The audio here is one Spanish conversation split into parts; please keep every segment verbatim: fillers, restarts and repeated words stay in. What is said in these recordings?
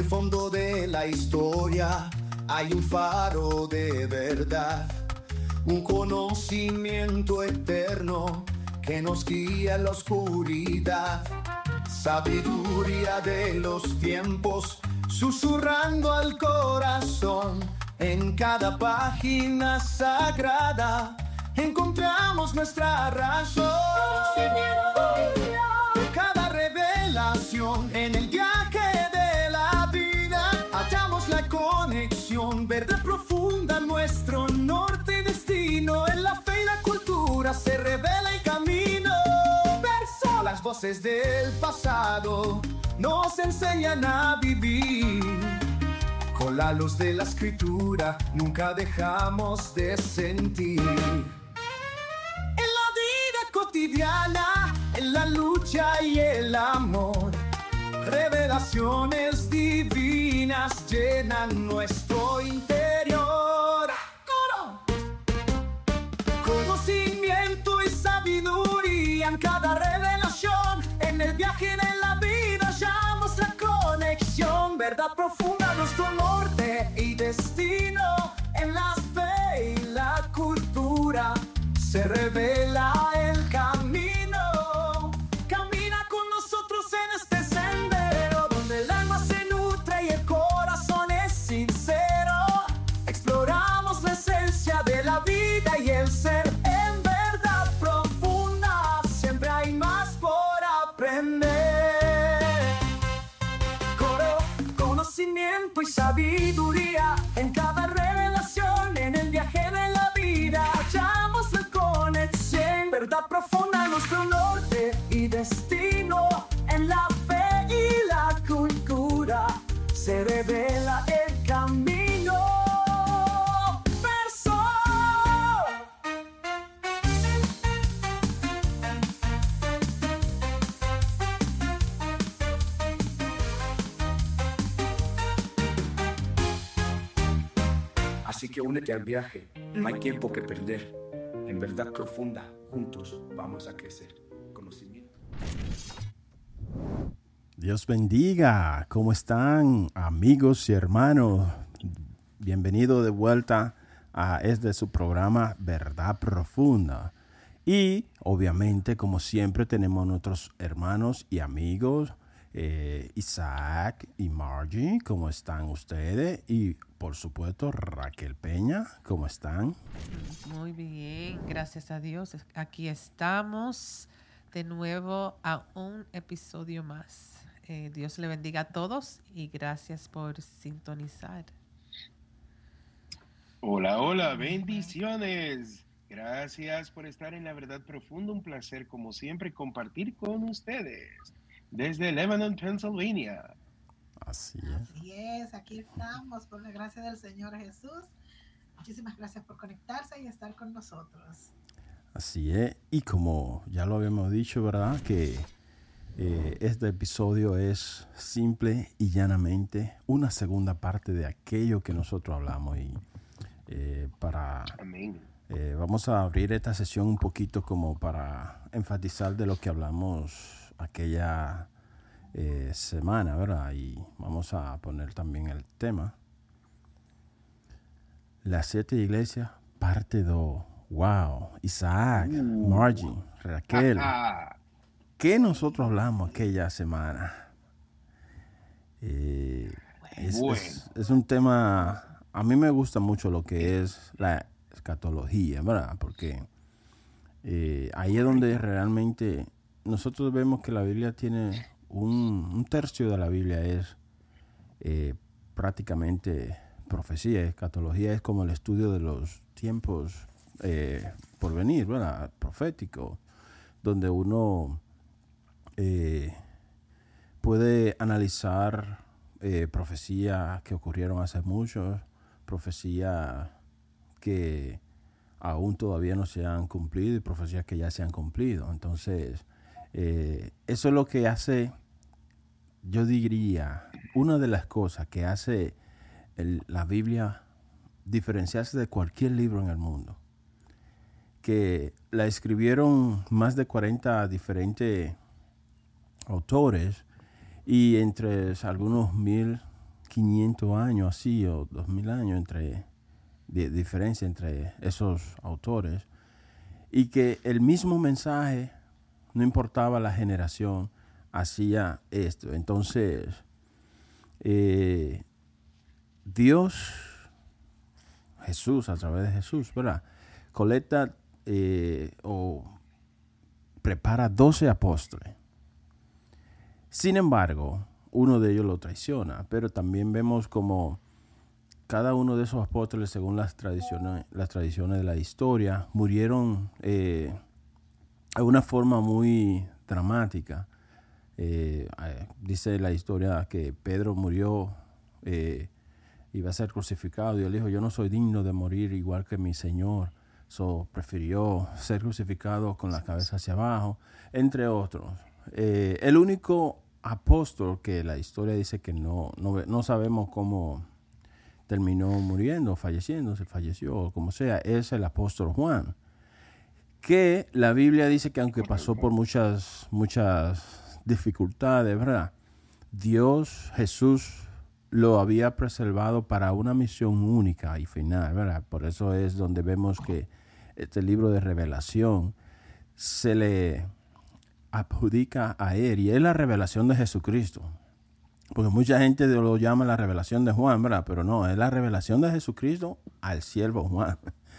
el fondo de la historia hay un faro de verdad, un conocimiento eterno que nos guía en la oscuridad. Sabiduría de los tiempos, susurrando al corazón. En cada página sagrada encontramos nuestra razón. Cada revelación en el viaje de la vida hallamos la conexión, verdad profunda, nuestro norte y destino. En la fe y la cultura se revela el camino. Verso, las voces del pasado nos enseñan a vivir. Con la luz de la escritura nunca dejamos de sentir. En la vida cotidiana, en la lucha y el amor, revelaciones divinas llenan nuestro interior. ¡Coro! Conocimiento y sabiduría en cada revelación. En el viaje de la vida hallamos la conexión. Verdad profunda, nuestro norte y destino. En la fe y la cultura se revela el camino. Camina con nosotros en este sendero, donde el alma se nutre y el corazón es sincero. Exploramos la esencia de la vida y el ser. En verdad profunda siempre hay más por aprender. Coro, conocimiento y sabiduría en cada revelación. En el viaje de la vida hallamos la conexión. Verdad profunda, nuestro norte y destino. En la fe y la cultura se revela el camino. Verso. Así que únete al viaje, no hay tiempo que perder. En verdad profunda, juntos vamos a crecer. Conocimiento. Dios bendiga. ¿Cómo están, amigos y hermanos? Bienvenido de vuelta a este su programa Verdad Profunda. Y obviamente, como siempre, tenemos nuestros hermanos y amigos, eh, Isaac y Margie. ¿Cómo están ustedes? Y por supuesto, Raquel Peña. ¿Cómo están? Muy bien, gracias a Dios. Aquí estamos de nuevo a un episodio más. Eh, Dios le bendiga a todos y gracias por sintonizar. Hola, hola, bendiciones. Gracias por estar en La Verdad Profunda. Un placer, como siempre, compartir con ustedes desde Lebanon, Pennsylvania. Así es. Así es, aquí estamos por la gracia del Señor Jesús. Muchísimas gracias por conectarse y estar con nosotros. Así es. Y como ya lo habíamos dicho, ¿verdad? Que eh, este episodio es simple y llanamente una segunda parte de aquello que nosotros hablamos. Y eh, para... Amén. Eh, vamos a abrir esta sesión un poquito como para enfatizar de lo que hablamos aquella eh, semana, ¿verdad? Y vamos a poner también el tema. Las siete iglesias, parte dos. Wow. Isaac, Uh. Margie, Raquel. ¿Qué nosotros hablamos aquella semana? Eh, es, Bueno. es, es un tema, a mí me gusta mucho lo que es la escatología, ¿verdad? Porque eh, ahí es donde realmente nosotros vemos que la Biblia tiene un, un tercio de la Biblia es eh, prácticamente profecía. Escatología es como el estudio de los tiempos eh, por venir, ¿verdad? Profético, donde uno eh, puede analizar eh, profecías que ocurrieron hace mucho, profecías que aún todavía no se han cumplido y profecías que ya se han cumplido. Entonces, eh, eso es lo que hace, yo diría, una de las cosas que hace el, la Biblia diferenciarse de cualquier libro en el mundo. Que la escribieron más de cuarenta diferentes autores y entre algunos mil quinientos años así, o dos mil años entre, de diferencia entre esos autores, y que el mismo mensaje, no importaba la generación, hacía esto. Entonces, eh, Dios, Jesús, a través de Jesús, ¿verdad?, colecta eh, o prepara doce apóstoles. Sin embargo, uno de ellos lo traiciona, pero también vemos como cada uno de esos apóstoles, según las tradiciones, las tradiciones de la historia, murieron eh, de una forma muy dramática. Eh, eh, dice la historia que Pedro murió, eh, iba a ser crucificado, y él dijo: yo no soy digno de morir igual que mi Señor. So, prefirió ser crucificado con la cabeza hacia abajo, entre otros. Eh, el único apóstol que la historia dice que no, no, no sabemos cómo terminó muriendo, falleciendo, se falleció, o como sea, es el apóstol Juan, que la Biblia dice que aunque pasó por muchas, muchas dificultades, ¿verdad?, Dios, Jesús, lo había preservado para una misión única y final, ¿verdad? Por eso es donde vemos que este libro de Revelación se le adjudica a él, y es la revelación de Jesucristo. Porque mucha gente lo llama la revelación de Juan, ¿verdad? Pero no, es la revelación de Jesucristo al siervo Juan.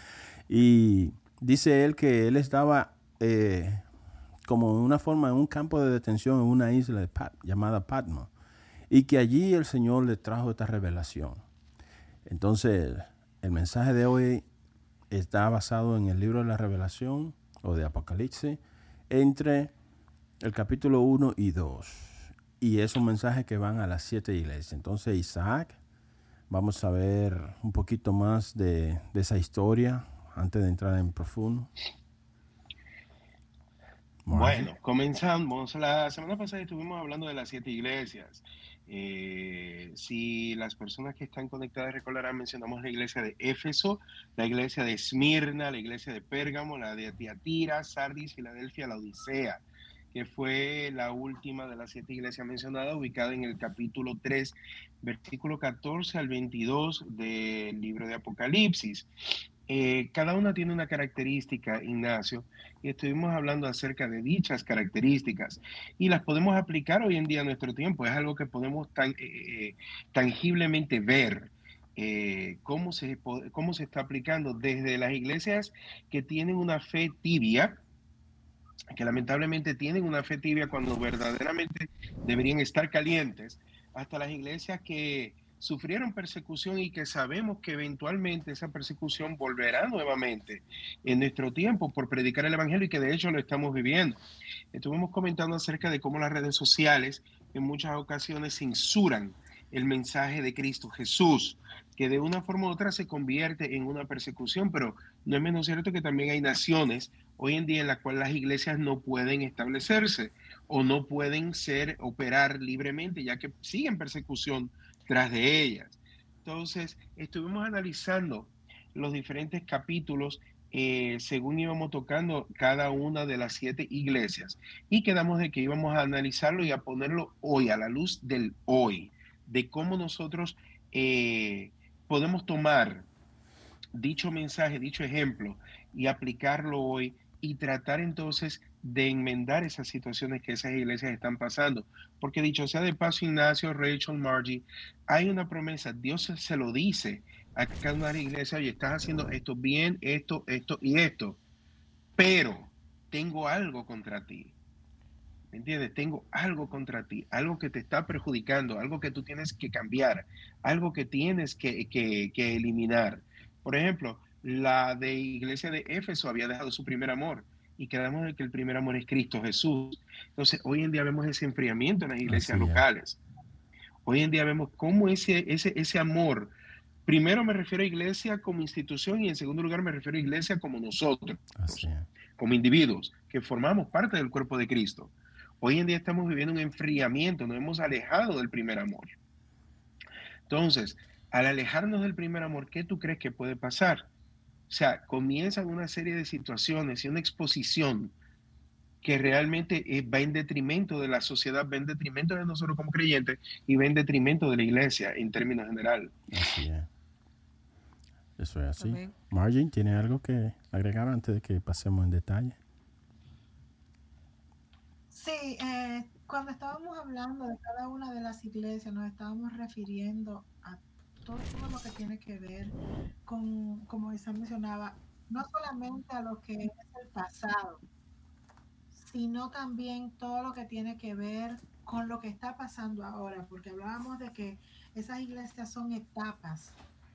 Y dice él que él estaba eh, como en una forma, en un campo de detención en una isla de Pat, llamada Patmos, y que allí el Señor le trajo esta revelación. Entonces, el mensaje de hoy está basado en el libro de la Revelación o de Apocalipsis, entre el capítulo uno y dos. Y es un mensaje que van a las siete iglesias. Entonces, Isaac, vamos a ver un poquito más de, de esa historia antes de entrar en profundo. Bueno, comenzamos. La semana pasada estuvimos hablando de las siete iglesias. Eh, si las personas que están conectadas recordarán, mencionamos la iglesia de Éfeso, la iglesia de Esmirna, la iglesia de Pérgamo, la de Tiatira, Sardis, Filadelfia, la Odisea, que fue la última de las siete iglesias mencionadas, ubicada en el capítulo tres, versículo catorce al veintidós del libro de Apocalipsis. Eh, cada una tiene una característica, Ignacio, y estuvimos hablando acerca de dichas características y las podemos aplicar hoy en día a nuestro tiempo. Es algo que podemos tan, eh, tangiblemente ver eh, cómo, se, cómo se está aplicando desde las iglesias que tienen una fe tibia, que lamentablemente tienen una fe tibia cuando verdaderamente deberían estar calientes, hasta las iglesias que sufrieron persecución y que sabemos que eventualmente esa persecución volverá nuevamente en nuestro tiempo por predicar el evangelio, y que de hecho lo estamos viviendo. Estuvimos comentando acerca de cómo las redes sociales en muchas ocasiones censuran el mensaje de Cristo Jesús, que de una forma u otra se convierte en una persecución, pero no es menos cierto que también hay naciones hoy en día en las cuales las iglesias no pueden establecerse o no pueden ser, operar libremente, ya que siguen persecución tras de ellas. Entonces, estuvimos analizando los diferentes capítulos eh, según íbamos tocando cada una de las siete iglesias, y quedamos de que íbamos a analizarlo y a ponerlo hoy, a la luz del hoy, de cómo nosotros eh, podemos tomar dicho mensaje, dicho ejemplo, y aplicarlo hoy y tratar entonces de enmendar esas situaciones que esas iglesias están pasando. Porque dicho sea de paso, Ignacio, Rachel, Margie, hay una promesa, Dios se lo dice a cada una de las iglesias: oye, estás haciendo esto bien, esto, esto y esto, pero tengo algo contra ti. ¿Me entiendes? Tengo algo contra ti, algo que te está perjudicando, algo que tú tienes que cambiar, algo que tienes que, que, que eliminar. Por ejemplo, la de iglesia de Éfeso había dejado su primer amor, y quedamos de que el primer amor es Cristo Jesús. Entonces, hoy en día vemos ese enfriamiento en las iglesias Así locales. Hoy en día vemos cómo ese, ese, ese amor, primero me refiero a iglesia como institución, y en segundo lugar me refiero a iglesia como nosotros, Así es. como individuos que formamos parte del cuerpo de Cristo. Hoy en día estamos viviendo un enfriamiento, nos hemos alejado del primer amor. Entonces, al alejarnos del primer amor, ¿qué tú crees que puede pasar? O sea, comienzan una serie de situaciones y una exposición que realmente eh, va en detrimento de la sociedad, va en detrimento de nosotros como creyentes y va en detrimento de la iglesia en términos general. Así es. Eso es así. Amén. Margin, ¿tiene algo que agregar antes de que pasemos en detalle? Sí, eh, cuando estábamos hablando de cada una de las iglesias, nos estábamos refiriendo a todo lo que tiene que ver con, como Isaac mencionaba, no solamente a lo que es el pasado, sino también todo lo que tiene que ver con lo que está pasando ahora, porque hablábamos de que esas iglesias son etapas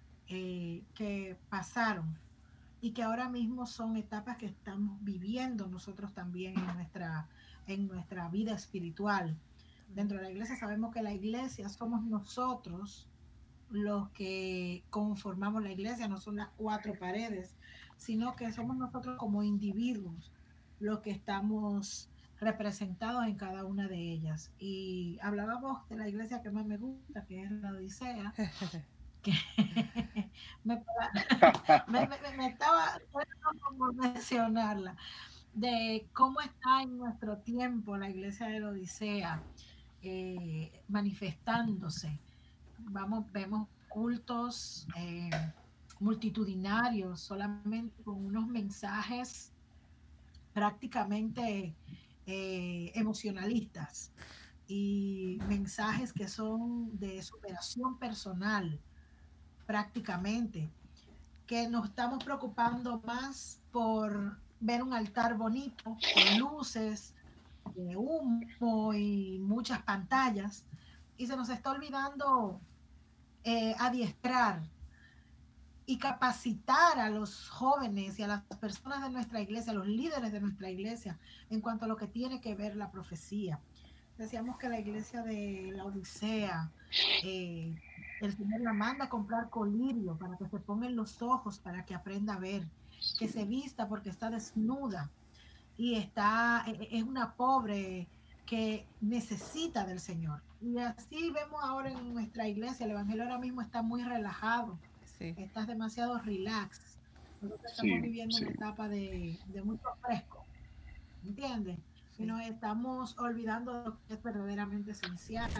eh, que pasaron y que ahora mismo son etapas que estamos viviendo nosotros también en nuestra, en nuestra vida espiritual. Dentro de la iglesia sabemos que la iglesia somos nosotros los que conformamos la iglesia, no son las cuatro paredes, sino que somos nosotros como individuos los que estamos representados en cada una de ellas. Y hablábamos de la iglesia que más me gusta, que es la Odisea, que me, me, me, me estaba por mencionarla, de cómo está en nuestro tiempo la iglesia de la Odisea eh, manifestándose. Vamos, vemos cultos eh, multitudinarios, solamente con unos mensajes prácticamente eh, emocionalistas y mensajes que son de superación personal prácticamente, que nos estamos preocupando más por ver un altar bonito, con luces, de humo y muchas pantallas, y se nos está olvidando eh, adiestrar y capacitar a los jóvenes y a las personas de nuestra iglesia, a los líderes de nuestra iglesia, en cuanto a lo que tiene que ver la profecía. Decíamos que la iglesia de la Odisea, eh, el Señor la manda a comprar colirio para que se pongan los ojos, para que aprenda a ver, que se vista porque está desnuda y está, es una pobre que necesita del Señor. Y así vemos ahora en nuestra iglesia, el evangelio ahora mismo está muy relajado, Sí. estás demasiado relax. Nosotros Sí, estamos viviendo sí. una etapa de, de mucho fresco, ¿entiendes? Sí. Y nos estamos olvidando de lo que es verdaderamente esencial.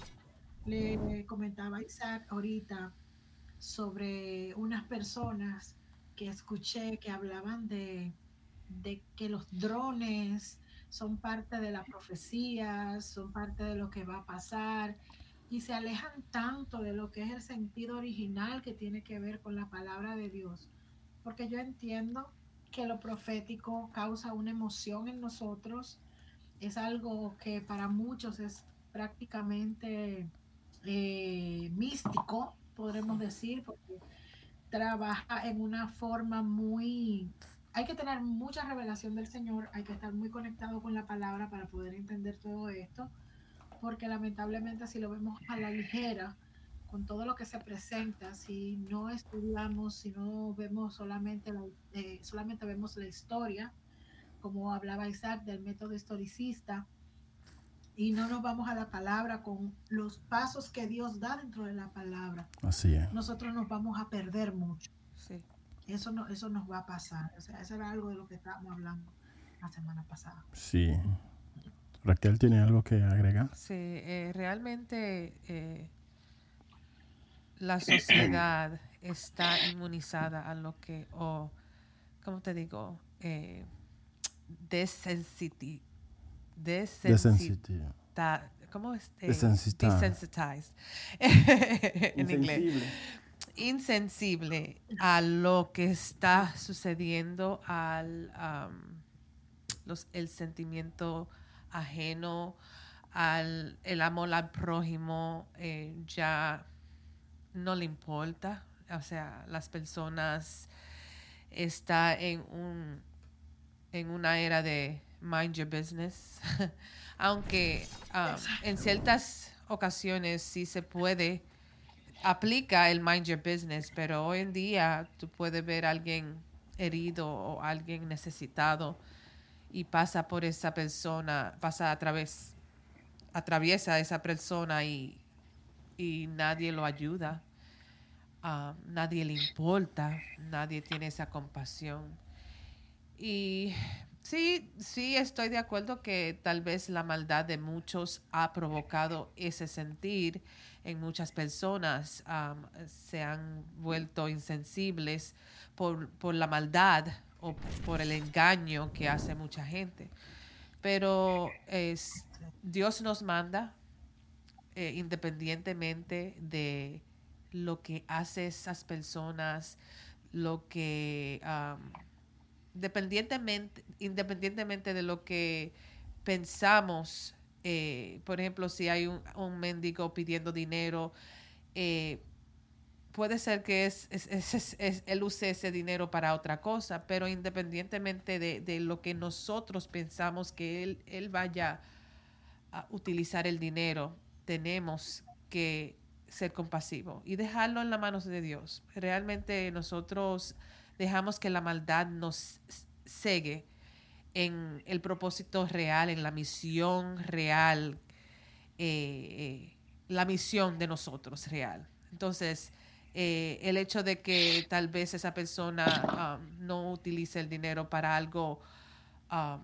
Le comentaba a Isaac ahorita sobre unas personas que escuché que hablaban de, de que los drones son parte de la profecía, son parte de lo que va a pasar, y se alejan tanto de lo que es el sentido original que tiene que ver con la palabra de Dios. Porque yo entiendo que lo profético causa una emoción en nosotros, es algo que para muchos es prácticamente eh, místico, podremos decir, porque trabaja en una forma muy... Hay que tener mucha revelación del Señor, hay que estar muy conectado con la palabra para poder entender todo esto, porque lamentablemente si lo vemos a la ligera, con todo lo que se presenta, si no estudiamos, si no vemos solamente, la, eh, solamente vemos la historia, como hablaba Isaac del método historicista, y no nos vamos a la palabra con los pasos que Dios da dentro de la palabra, Así es. nosotros nos vamos a perder mucho. Sí. Eso no, eso nos va a pasar. O sea, eso era algo de lo que estábamos hablando la semana pasada. Sí. Raquel, ¿tiene algo que agregar? Sí, eh, realmente eh, la sociedad está inmunizada a lo que, o, ¿cómo te digo? Eh, desensiti- desensita- Desensitivo. ¿Cómo es? Eh, Desensitized. desensitized. En inglés. Insensible. Insensible a lo que está sucediendo, al um, los, el sentimiento ajeno, al el amor al prójimo, eh, ya no le importa. O sea, las personas están en un en una era de mind your business. Aunque um, en ciertas ocasiones sí se puede aplica el mind your business, pero hoy en día tú puedes ver a alguien herido o alguien necesitado y pasa por esa persona, pasa a través, atraviesa a esa persona y, y nadie lo ayuda, uh, nadie le importa, nadie tiene esa compasión. Y Sí, sí, estoy de acuerdo que tal vez la maldad de muchos ha provocado ese sentir en muchas personas. Um, se han vuelto insensibles por, por la maldad o por el engaño que hace mucha gente. Pero es, Dios nos manda, eh, independientemente de lo que hace esas personas, lo que... Um, Independientemente, independientemente de lo que pensamos, eh, por ejemplo, si hay un, un mendigo pidiendo dinero, eh, puede ser que es, es, es, es, es, él use ese dinero para otra cosa, pero independientemente de, de lo que nosotros pensamos que él, él vaya a utilizar el dinero, tenemos que ser compasivos y dejarlo en las manos de Dios. Realmente nosotros dejamos que la maldad nos cegue en el propósito real, en la misión real, eh, eh, la misión de nosotros real. Entonces, eh, el hecho de que tal vez esa persona um, no utilice el dinero para algo, um,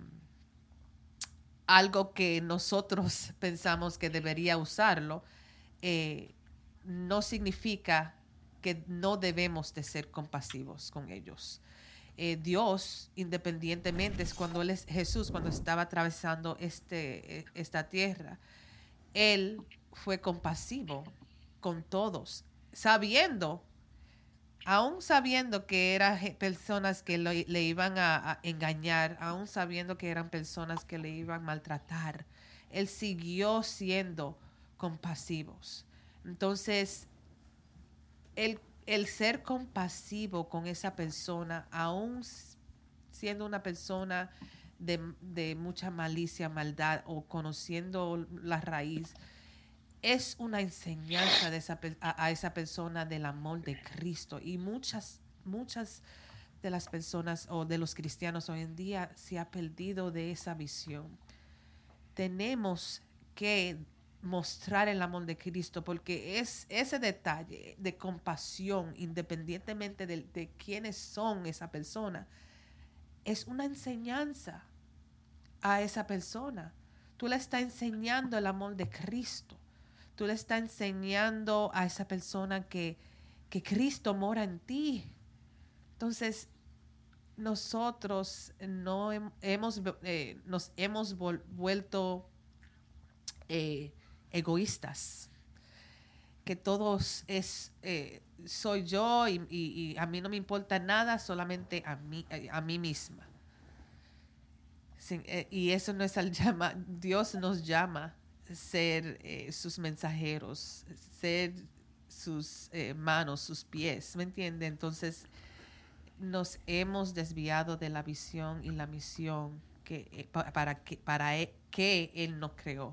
algo que nosotros pensamos que debería usarlo, eh, no significa que no debemos de ser compasivos con ellos. Eh, Dios, independientemente, es cuando él es Jesús, cuando estaba atravesando este, esta tierra, Él fue compasivo con todos, sabiendo, aún sabiendo que eran personas que lo, le iban a, a engañar, aún sabiendo que eran personas que le iban a maltratar, Él siguió siendo compasivos. Entonces, El, el ser compasivo con esa persona, aún siendo una persona de, de mucha malicia, maldad o conociendo la raíz, es una enseñanza de esa, a, a esa persona del amor de Cristo. Y muchas, muchas de las personas o de los cristianos hoy en día se ha perdido de esa visión. Tenemos que mostrar el amor de Cristo, porque es ese detalle de compasión, independientemente de, de quiénes son esa persona, es una enseñanza a esa persona. Tú le estás enseñando el amor de Cristo. Tú le estás enseñando a esa persona que, que Cristo mora en ti. Entonces, nosotros no hemos, eh, nos hemos vuelto eh, egoístas, que todos es eh, soy yo y, y, y a mí no me importa nada, solamente a mí, a mí misma. Sin, eh, y eso no es el llama, Dios nos llama a ser eh, sus mensajeros, ser sus eh, manos, sus pies, ¿me entiende? Entonces nos hemos desviado de la visión y la misión que, eh, para, para, que, para él, que Él nos creó.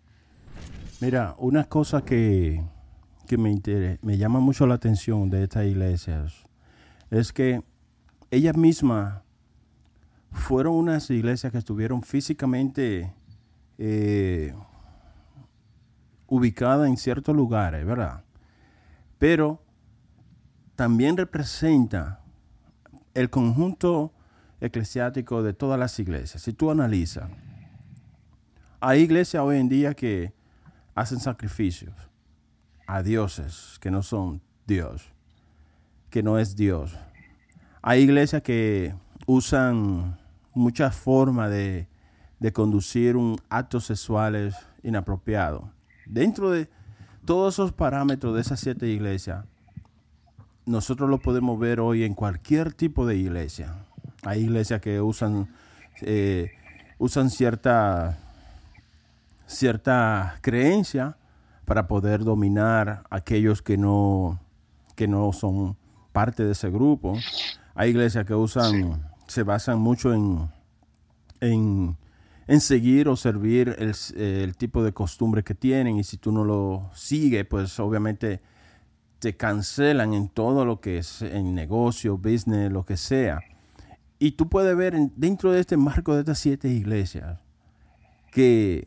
Mira, una cosa que, que me, interesa, me llama mucho la atención de estas iglesias es que ellas mismas fueron unas iglesias que estuvieron físicamente eh, ubicadas en ciertos lugares, ¿verdad? Pero también representa el conjunto eclesiástico de todas las iglesias. Si tú analizas, hay iglesias hoy en día que hacen sacrificios a dioses que no son Dios, que no es Dios. Hay iglesias que usan muchas formas de, de conducir un actos sexuales inapropiados. Dentro de todos esos parámetros de esas siete iglesias, nosotros lo podemos ver hoy en cualquier tipo de iglesia. Hay iglesias que usan, eh, usan cierta... cierta creencia para poder dominar a aquellos que no, que no son parte de ese grupo. Hay iglesias que usan, sí. se basan mucho en, en, en seguir o servir el, el tipo de costumbre que tienen, y si tú no lo sigues, pues obviamente te cancelan en todo lo que es en negocio, business, lo que sea. Y tú puedes ver en, dentro de este marco de estas siete iglesias que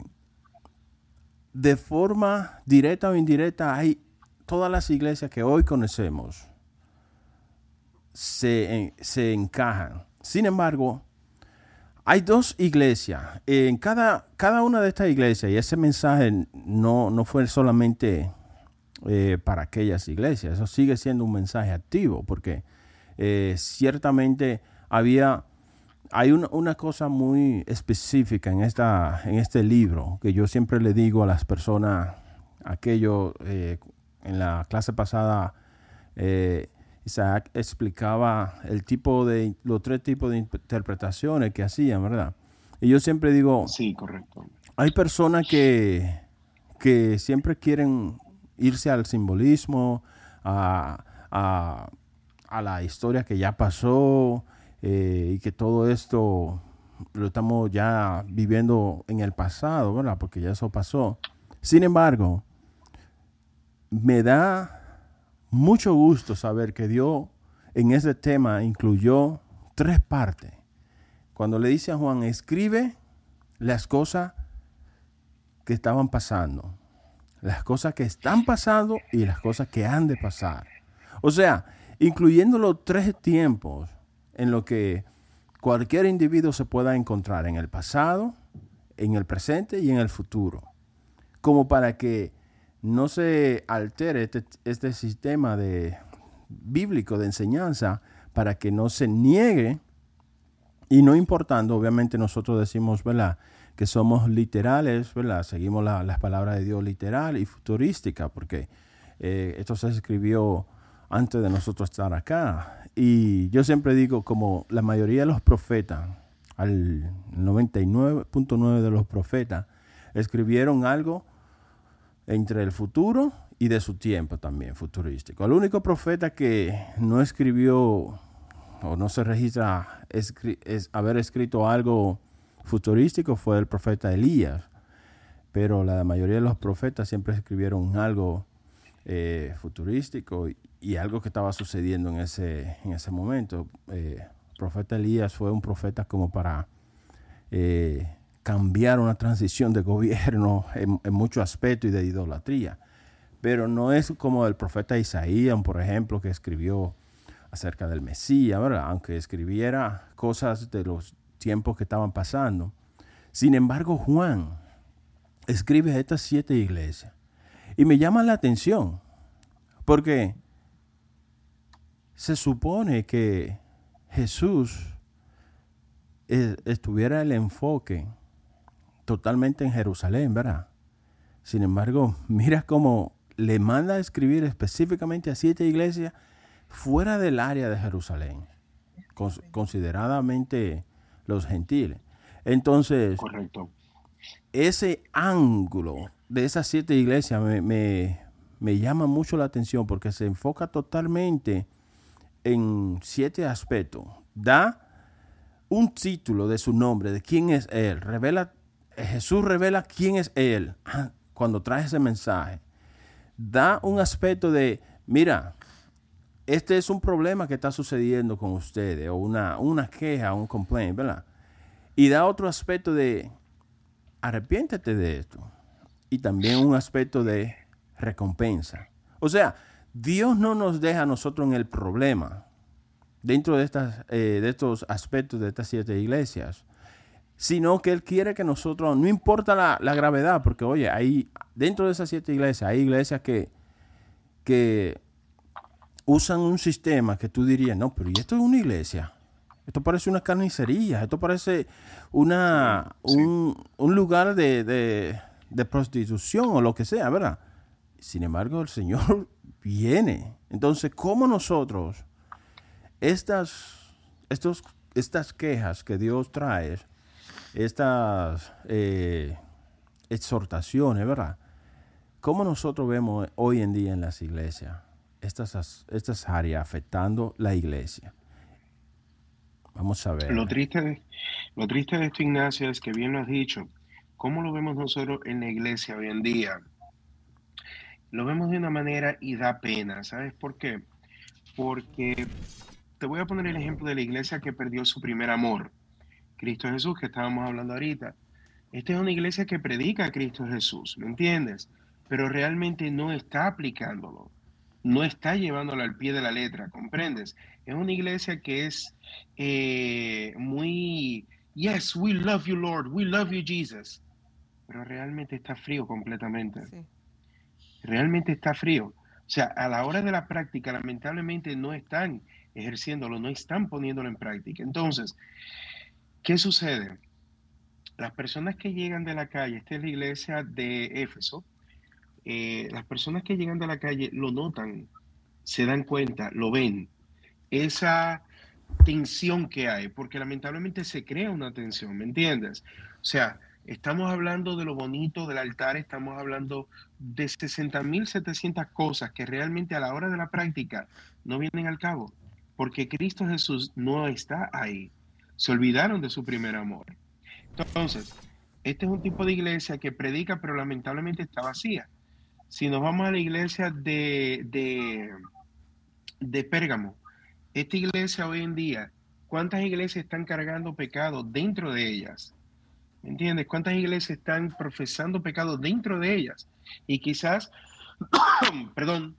de forma directa o indirecta hay todas las iglesias que hoy conocemos se, se encajan. Sin embargo, hay dos iglesias. En cada, cada una de estas iglesias, y ese mensaje no, no fue solamente eh, para aquellas iglesias, eso sigue siendo un mensaje activo, porque eh, ciertamente había, hay una, una cosa muy específica en, esta, en este libro, que yo siempre le digo a las personas, aquello, eh, en la clase pasada, eh, Isaac explicaba el tipo de, los tres tipos de interpretaciones que hacían, ¿verdad? Y yo siempre digo, Sí, correcto. hay personas que, que siempre quieren irse al simbolismo, a, a, a la historia que ya pasó, eh, y que todo esto lo estamos ya viviendo en el pasado, ¿verdad? Porque ya eso pasó. Sin embargo, me da mucho gusto saber que Dios en ese tema incluyó tres partes. Cuando le dice a Juan, escribe las cosas que estaban pasando, las cosas que están pasando y las cosas que han de pasar. O sea, incluyendo los tres tiempos en los que cualquier individuo se pueda encontrar, en el pasado, en el presente y en el futuro, como para que no se altere este, este sistema de, bíblico de enseñanza, para que no se niegue, y no importando, obviamente nosotros decimos, ¿verdad?, que somos literales, ¿verdad?, seguimos la, las palabras de Dios literal y futurística, porque eh, esto se escribió antes de nosotros estar acá. Y yo siempre digo, como la mayoría de los profetas, al noventa y nueve punto nueve de los profetas, escribieron algo entre el futuro y de su tiempo también, futurístico. El único profeta que no escribió o no se registra escri- es haber escrito algo futurístico fue el profeta Elías, pero la mayoría de los profetas siempre escribieron algo eh, futurístico y, y algo que estaba sucediendo en ese, en ese momento. Eh, el profeta Elías fue un profeta como para eh, cambiar una transición de gobierno en, en muchos aspectos y de idolatría. Pero no es como el profeta Isaías, por ejemplo, que escribió acerca del Mesías, ¿verdad? Aunque escribiera cosas de los tiempos que estaban pasando. Sin embargo, Juan escribe a estas siete iglesias. Y me llama la atención, porque se supone que Jesús eh, estuviera el enfoque totalmente en Jerusalén, ¿verdad? Sin embargo, mira cómo le manda a escribir específicamente a siete iglesias fuera del área de Jerusalén, cons- consideradamente los gentiles. Entonces, Correcto. ese ángulo de esas siete iglesias me, me, me llama mucho la atención, porque se enfoca totalmente en siete aspectos. Da un título de su nombre, de quién es Él. Revela, Jesús revela quién es Él cuando trae ese mensaje. Da un aspecto de, mira, este es un problema que está sucediendo con ustedes, o una, una queja, un complaint, ¿verdad? Y da otro aspecto de, arrepiéntete de esto. Y también un aspecto de recompensa. O sea, Dios no nos deja a nosotros en el problema dentro de, estas, eh, de estos aspectos de estas siete iglesias, sino que Él quiere que nosotros, no importa la, la gravedad, porque oye, hay, dentro de esas siete iglesias, hay iglesias que, que usan un sistema que tú dirías, no, pero ¿y esto es una iglesia? Esto parece una carnicería, esto parece una, Sí. un, un lugar de, de, de prostitución o lo que sea, ¿verdad? Sin embargo, el Señor viene. Entonces, ¿cómo nosotros, estas, estos, estas quejas que Dios trae, estas eh, exhortaciones, ¿verdad? ¿Cómo nosotros vemos hoy en día en las iglesias estas, estas áreas afectando la iglesia? Vamos a ver. Lo triste, de, lo triste de esto, Ignacio, es que bien lo has dicho. ¿Cómo lo vemos nosotros en la iglesia hoy en día? Lo vemos de una manera y da pena. ¿Sabes por qué? Porque te voy a poner el ejemplo de la iglesia que perdió su primer amor, Cristo Jesús, que estábamos hablando ahorita. Esta es una iglesia que predica a Cristo Jesús, ¿me entiendes? Pero realmente no está aplicándolo, no está llevándolo al pie de la letra, ¿comprendes? Es una iglesia que es eh, muy yes, we love you, Lord, we love you, Jesus. Pero realmente está frío completamente. Sí. Realmente está frío. O sea, a la hora de la práctica, lamentablemente no están ejerciéndolo, no están poniéndolo en práctica. Entonces, ¿qué sucede? Las personas que llegan de la calle, esta es la iglesia de Éfeso, eh, las personas que llegan de la calle lo notan, se dan cuenta, lo ven. Esa tensión que hay, porque lamentablemente se crea una tensión, ¿me entiendes? O sea, estamos hablando de lo bonito del altar, estamos hablando de sesenta mil setecientas cosas que realmente a la hora de la práctica no vienen al cabo, porque Cristo Jesús no está ahí. Se olvidaron de su primer amor. Entonces, este es un tipo de iglesia que predica, pero lamentablemente está vacía. Si nos vamos a la iglesia de, de, de Pérgamo, esta iglesia hoy en día, ¿cuántas iglesias están cargando pecado dentro de ellas? ¿Me entiendes? ¿Cuántas iglesias están profesando pecado dentro de ellas? Y quizás, perdón,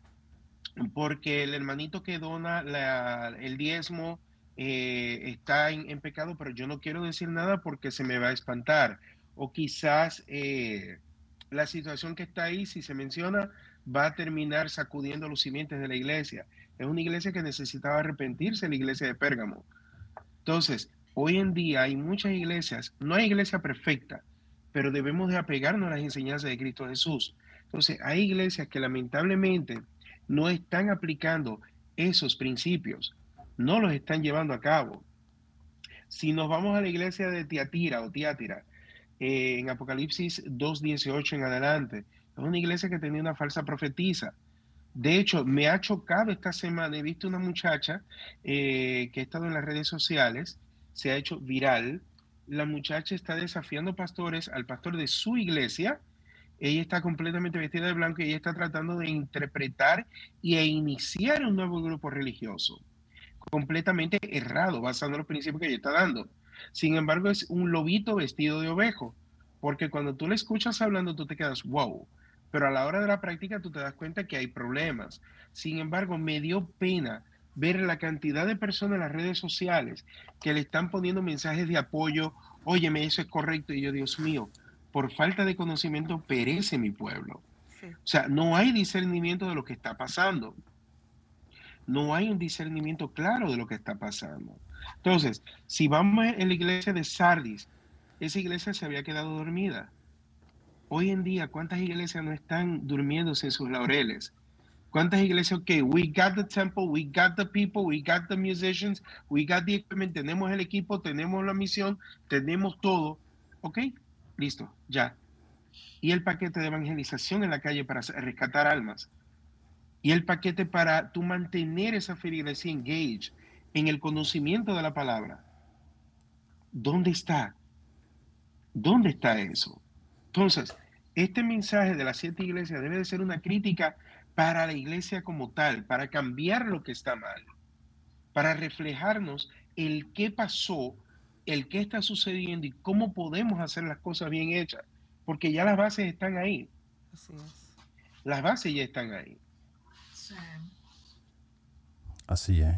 porque el hermanito que dona la, el diezmo eh, está en, en pecado, pero yo no quiero decir nada porque se me va a espantar. O quizás eh, la situación que está ahí, si se menciona, va a terminar sacudiendo los cimientos de la iglesia. Es una iglesia que necesitaba arrepentirse, la iglesia de Pérgamo. Entonces, hoy en día hay muchas iglesias, no hay iglesia perfecta, pero debemos de apegarnos a las enseñanzas de Cristo Jesús. Entonces, hay iglesias que lamentablemente no están aplicando esos principios, no los están llevando a cabo. Si nos vamos a la iglesia de Tiatira o Tiatira, eh, en Apocalipsis dos dieciocho en adelante, es una iglesia que tenía una falsa profetisa. De hecho, me ha chocado esta semana, he visto una muchacha eh, que ha estado en las redes sociales, se ha hecho viral, la muchacha está desafiando pastores, al pastor de su iglesia, ella está completamente vestida de blanco y ella está tratando de interpretar y e iniciar un nuevo grupo religioso, completamente errado, basado en los principios que ella está dando. Sin embargo, es un lobito vestido de ovejo, porque cuando tú le escuchas hablando, tú te quedas, wow, pero a la hora de la práctica tú te das cuenta que hay problemas. Sin embargo, me dio pena ver la cantidad de personas en las redes sociales que le están poniendo mensajes de apoyo, óyeme, eso es correcto, y yo, Dios mío, por falta de conocimiento perece mi pueblo. Sí. O sea, no hay discernimiento de lo que está pasando. No hay un discernimiento claro de lo que está pasando. Entonces, si vamos en la iglesia de Sardis, esa iglesia se había quedado dormida. Hoy en día, ¿cuántas iglesias no están durmiéndose en sus laureles? ¿Cuántas iglesias, ok, we got the temple, we got the people, we got the musicians, we got the equipment, tenemos el equipo, tenemos la misión, tenemos todo, ok, listo, ya. Y el paquete de evangelización en la calle para rescatar almas. Y el paquete para tú mantener esa feligresía engaged en el conocimiento de la palabra. ¿Dónde está? ¿Dónde está eso? Entonces, este mensaje de las siete iglesias debe de ser una crítica para la iglesia como tal, para cambiar lo que está mal, para reflejarnos el qué pasó, el qué está sucediendo y cómo podemos hacer las cosas bien hechas, porque ya las bases están ahí. Así es. Las bases ya están ahí. Sí. Así es.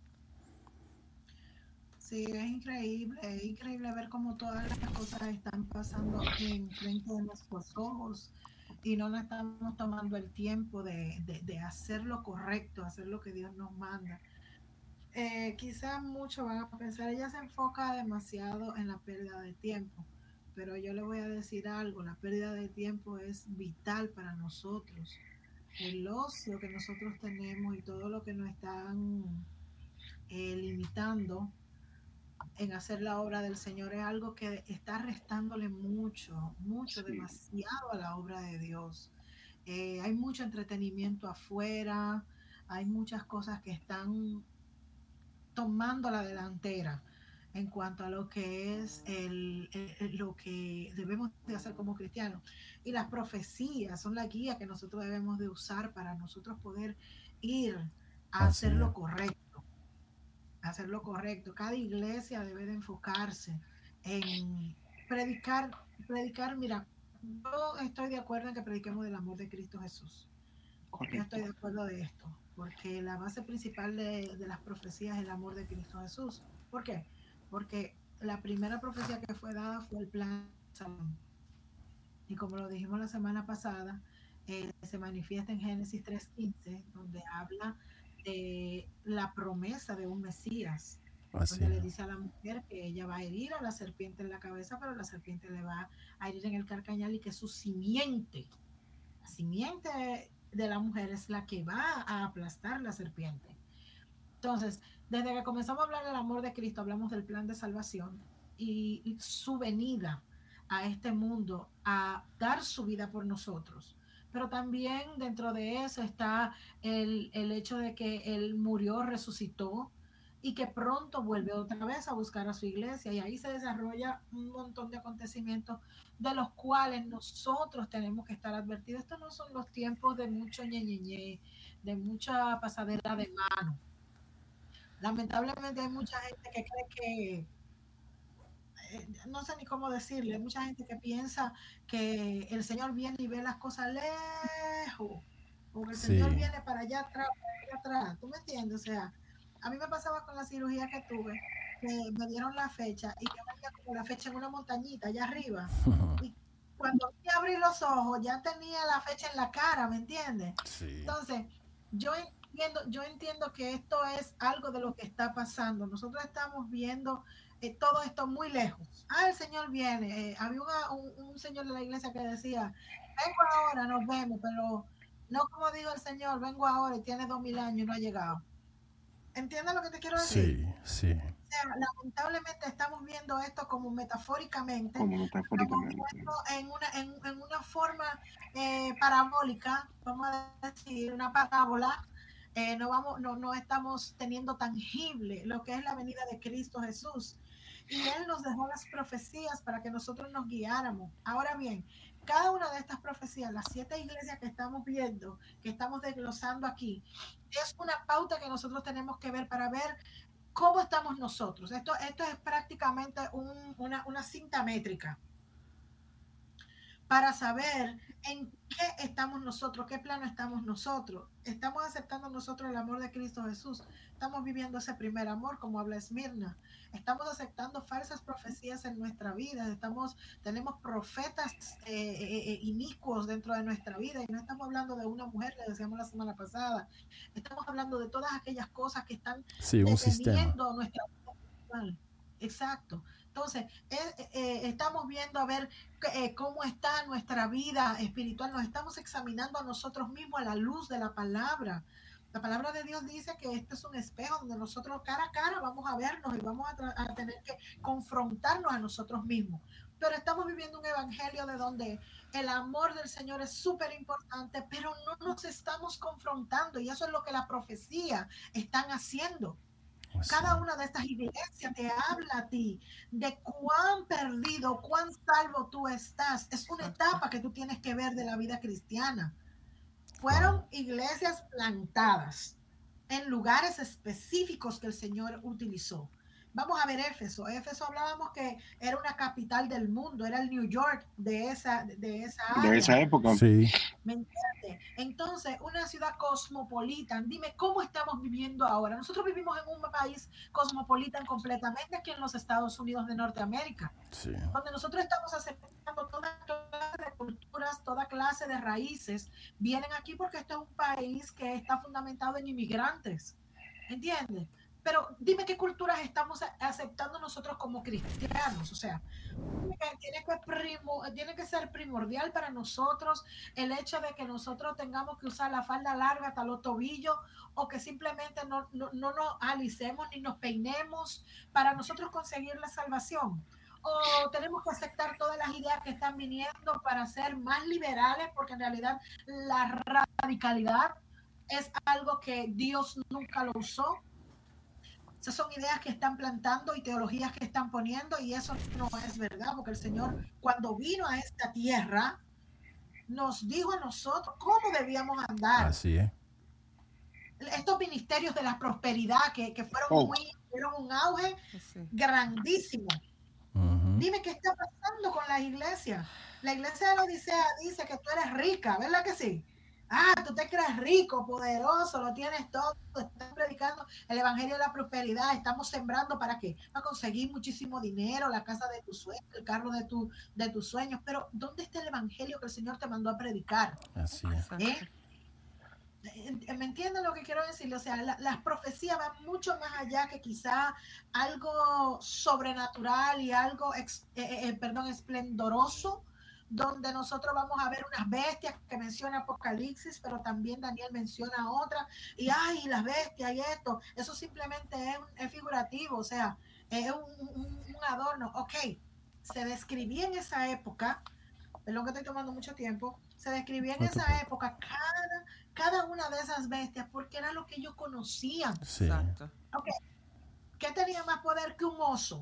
Sí, es increíble, es increíble ver cómo todas las cosas están pasando en frente de nuestros ojos y no nos estamos tomando el tiempo de, de, de hacer lo correcto, hacer lo que Dios nos manda. Eh, quizás muchos van a pensar, ella se enfoca demasiado en la pérdida de tiempo, pero yo le voy a decir algo, la pérdida de tiempo es vital para nosotros. El ocio que nosotros tenemos y todo lo que nos están eh, limitando en hacer la obra del Señor es algo que está restándole mucho, mucho, Sí. demasiado a la obra de Dios. Eh, hay mucho entretenimiento afuera, hay muchas cosas que están tomando la delantera en cuanto a lo que es el, el, lo que debemos de hacer como cristianos. Y las profecías son la guía que nosotros debemos de usar para nosotros poder ir a Así hacer lo es. correcto. Hacer lo correcto. Cada iglesia debe de enfocarse en predicar, predicar, mira, yo estoy de acuerdo en que prediquemos del amor de Cristo Jesús. Yo Correcto. estoy de acuerdo de esto, porque la base principal de, de las profecías es el amor de Cristo Jesús. ¿Por qué? Porque la primera profecía que fue dada fue el plan de Salomón. Y como lo dijimos la semana pasada, eh, se manifiesta en Génesis tres quince, donde habla de la promesa de un Mesías, Así donde le es. dice a la mujer que ella va a herir a la serpiente en la cabeza, pero la serpiente le va a herir en el carcañal y que su simiente, la simiente de la mujer es la que va a aplastar la serpiente. Entonces, desde que comenzamos a hablar del amor de Cristo, hablamos del plan de salvación y, y su venida a este mundo a dar su vida por nosotros. Pero también dentro de eso está el, el hecho de que Él murió, resucitó y que pronto vuelve otra vez a buscar a su iglesia. Y ahí se desarrolla un montón de acontecimientos de los cuales nosotros tenemos que estar advertidos. Estos no son los tiempos de mucho ñeñeñe, de mucha pasadera de mano. Lamentablemente hay mucha gente que cree que, eh, no sé ni cómo decirle, hay mucha gente que piensa que el Señor viene y ve las cosas lejos, o que el Sí. Señor viene para allá atrás, para allá atrás, ¿tú me entiendes? O sea, a mí me pasaba con la cirugía que tuve, que me dieron la fecha y yo veía como la fecha en una montañita allá arriba, y cuando fui a abrir los ojos ya tenía la fecha en la cara, ¿me entiendes? Sí. Entonces, yo entiendo, yo entiendo que esto es algo de lo que está pasando. Nosotros estamos viendo eh, todo esto muy lejos. Ah, el Señor viene. Eh, había una, un, un señor de la iglesia que decía, vengo ahora, nos vemos, pero no como digo el Señor, vengo ahora y tiene dos mil años y no ha llegado. ¿Entiendes lo que te quiero decir? Sí, sí. O sea, lamentablemente estamos viendo esto como metafóricamente, Como estamos metafóricamente. viendo en una, en, en una forma eh, parabólica, vamos a decir, una parábola. Eh, no, vamos, no, no estamos teniendo tangible lo que es la venida de Cristo Jesús. Y Él nos dejó las profecías para que nosotros nos guiáramos. Ahora bien, cada una de estas profecías, las siete iglesias que estamos viendo, que estamos desglosando aquí, es una pauta que nosotros tenemos que ver para ver cómo estamos nosotros. Esto, esto es prácticamente un, una, una cinta métrica para saber en qué estamos nosotros, qué plano estamos nosotros. Estamos aceptando nosotros el amor de Cristo Jesús. Estamos viviendo ese primer amor, como habla Esmirna. Estamos aceptando falsas profecías en nuestra vida. Estamos, tenemos profetas eh, eh, inicuos dentro de nuestra vida. Y no estamos hablando de una mujer, le decíamos la semana pasada. Estamos hablando de todas aquellas cosas que están Sí, un sistema. deteniendo nuestra vida espiritual. Exacto. Entonces, eh, eh, estamos viendo a ver eh, cómo está nuestra vida espiritual, nos estamos examinando a nosotros mismos a la luz de la palabra. La palabra de Dios dice que este es un espejo donde nosotros cara a cara vamos a vernos y vamos a, a tener que confrontarnos a nosotros mismos. Pero estamos viviendo un evangelio de donde el amor del Señor es súper importante, pero no nos estamos confrontando y eso es lo que la profecía están haciendo. Cada una de estas iglesias te habla a ti de cuán perdido, cuán salvo tú estás. Es una etapa que tú tienes que ver de la vida cristiana. Fueron iglesias plantadas en lugares específicos que el Señor utilizó. Vamos a ver Éfeso. Éfeso hablábamos que era una capital del mundo, era el New York de esa, de esa área. De esa época. Sí. ¿Me entiendes? Entonces, una ciudad cosmopolita, dime cómo estamos viviendo ahora. Nosotros vivimos en un país cosmopolita completamente aquí en los Estados Unidos de Norteamérica, Sí. donde nosotros estamos aceptando toda clase de culturas, toda clase de raíces, vienen aquí porque este es un país que está fundamentado en inmigrantes, ¿entiendes? Pero dime qué culturas estamos aceptando nosotros como cristianos. O sea, tiene que, primo, tiene que ser primordial para nosotros el hecho de que nosotros tengamos que usar la falda larga hasta los tobillos o que simplemente no, no, no nos alicemos ni nos peinemos para nosotros conseguir la salvación. O tenemos que aceptar todas las ideas que están viniendo para ser más liberales, porque en realidad la radicalidad es algo que Dios nunca lo usó. Esas son ideas que están plantando y teologías que están poniendo, y eso no es verdad, porque el Señor, cuando vino a esta tierra, nos dijo a nosotros cómo debíamos andar. Así es. Estos ministerios de la prosperidad que, que fueron, Oh. muy, fueron un auge Sí. grandísimo. Ujú. Dime qué está pasando con la iglesia. La iglesia de la Odisea dice que tú eres rica, ¿verdad que sí? Ah, tú te crees rico, poderoso, lo tienes todo, estás predicando el evangelio de la prosperidad, estamos sembrando ¿para qué? Para conseguir muchísimo dinero, la casa de tus sueños, el carro de, tu, de tus sueños, pero ¿dónde está el evangelio que el Señor te mandó a predicar? Así es. ¿Eh? ¿Me entienden lo que quiero decir? O sea, la, las profecías van mucho más allá que quizá algo sobrenatural y algo, ex, eh, eh, perdón, esplendoroso, donde nosotros vamos a ver unas bestias que menciona Apocalipsis, pero también Daniel menciona otras, y ay, las bestias y esto, eso simplemente es, es figurativo, o sea, es un, un, un adorno. Ok, se describía en esa época, perdón que estoy tomando mucho tiempo, se describía en esa época cada, cada una de esas bestias porque era lo que ellos conocían. Sí. Exacto. Okay. ¿Qué tenía más poder que un oso?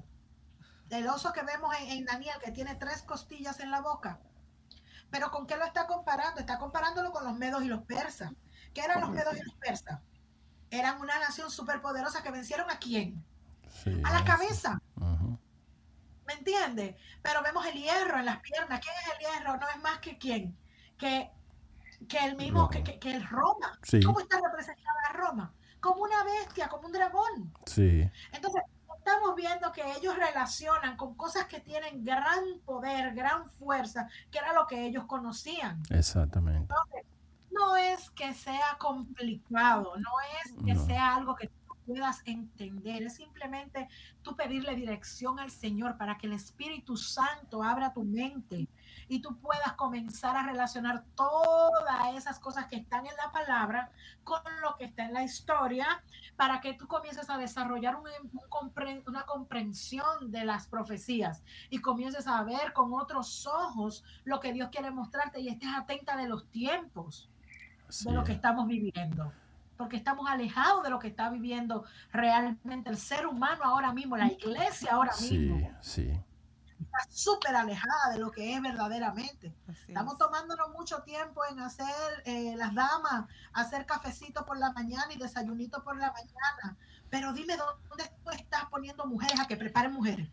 El oso que vemos en, en Daniel, que tiene tres costillas en la boca. ¿Pero con qué lo está comparando? Está comparándolo con los medos y los persas. ¿Qué eran los medos y los persas? Eran una nación superpoderosa que vencieron ¿a quién? Sí, a la cabeza. Sí. Uh-huh. ¿Me entiendes? Pero vemos el hierro en las piernas. ¿Quién es el hierro? No es más que quién. Que, que el mismo, no. que, que, que el Roma. Sí. ¿Cómo está representada Roma? Como una bestia, como un dragón. Sí. Entonces, estamos viendo que ellos relacionan con cosas que tienen gran poder, gran fuerza, que era lo que ellos conocían. Exactamente. Entonces, no es que sea complicado, no es que no. sea algo que puedas entender, es simplemente tú pedirle dirección al Señor para que el Espíritu Santo abra tu mente y tú puedas comenzar a relacionar todas esas cosas que están en la palabra con lo que está en la historia, para que tú comiences a desarrollar un, un compre, una comprensión de las profecías y comiences a ver con otros ojos lo que Dios quiere mostrarte y estés atenta de los tiempos sí. de lo que estamos viviendo. Porque estamos alejados de lo que está viviendo realmente el ser humano ahora mismo, la iglesia ahora sí, mismo. Sí. Está súper alejada de lo que es verdaderamente. Así estamos es. tomándonos mucho tiempo en hacer, eh, las damas, hacer cafecito por la mañana y desayunito por la mañana. Pero dime, ¿dónde tú estás poniendo mujeres a que preparen mujeres?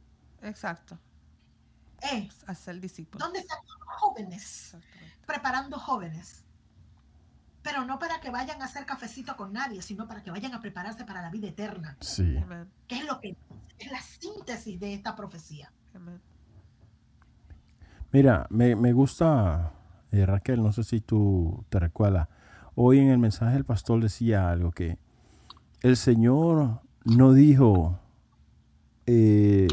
Exacto. Eh, hacer discípulos. ¿Dónde están jóvenes preparando jóvenes? Pero no para que vayan a hacer cafecito con nadie, sino para que vayan a prepararse para la vida eterna. Sí. Amen. Que es lo que es la síntesis de esta profecía. Amen. Mira, me, me gusta, eh, Raquel, no sé si tú te recuerdas, hoy en el mensaje el pastor decía algo que el Señor no dijo, eh,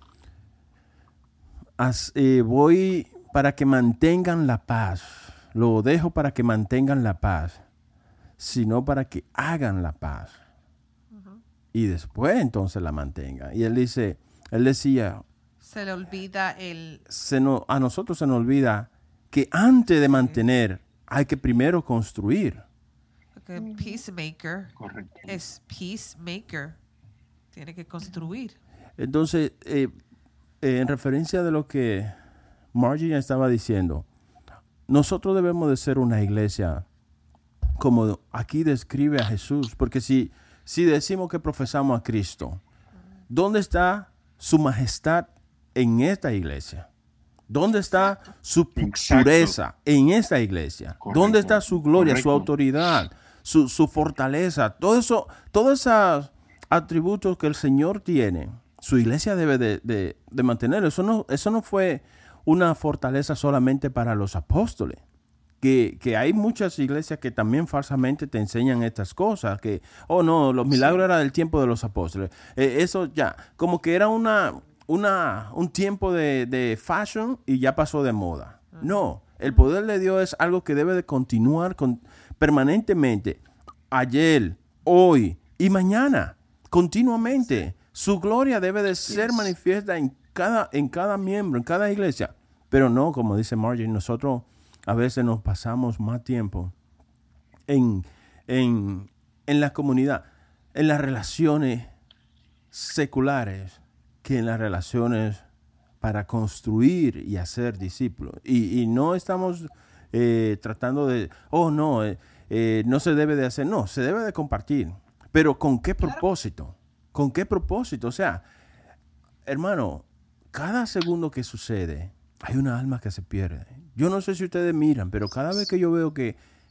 as, eh, voy para que mantengan la paz. Lo dejo para que mantengan la paz, sino para que hagan la paz. Uh-huh. Y después entonces la mantengan. Y él dice, él decía, se le olvida el... Se no, a nosotros se nos olvida que antes de mantener hay que primero construir. Porque peacemaker Correcto. es peacemaker. Tiene que construir. Entonces, eh, eh, en referencia de lo que Margie estaba diciendo, nosotros debemos de ser una iglesia como aquí describe a Jesús, porque si, si decimos que profesamos a Cristo, ¿dónde está su majestad en esta iglesia? ¿Dónde está su pureza en esta iglesia? Correcto. ¿Dónde está su gloria, Correcto. Su autoridad, su, su fortaleza? Todo eso, todos esos atributos que el Señor tiene, su iglesia debe de, de, de mantener. Eso no, eso no fue una fortaleza solamente para los apóstoles, que, que hay muchas iglesias que también falsamente te enseñan estas cosas, que, oh no, los milagros sí. eran del tiempo de los apóstoles. Eh, eso ya, como que era una, una, un tiempo de, de fashion y ya pasó de moda. Uh-huh. No, el poder de Dios es algo que debe de continuar con, permanentemente, ayer, hoy y mañana, continuamente. Su gloria debe de ser yes. manifiesta en Cada, en cada miembro, en cada iglesia. Pero no, como dice Margie, nosotros a veces nos pasamos más tiempo en, en, en la comunidad, en las relaciones seculares, que en las relaciones para construir y hacer discípulos. Y, y no estamos eh, tratando de, oh no, eh, eh, no se debe de hacer, no, se debe de compartir. Pero ¿con qué propósito? ¿Con qué propósito? O sea, hermano, cada segundo que sucede, hay una alma que se pierde. Yo no sé si ustedes miran, pero cada vez que yo veo que,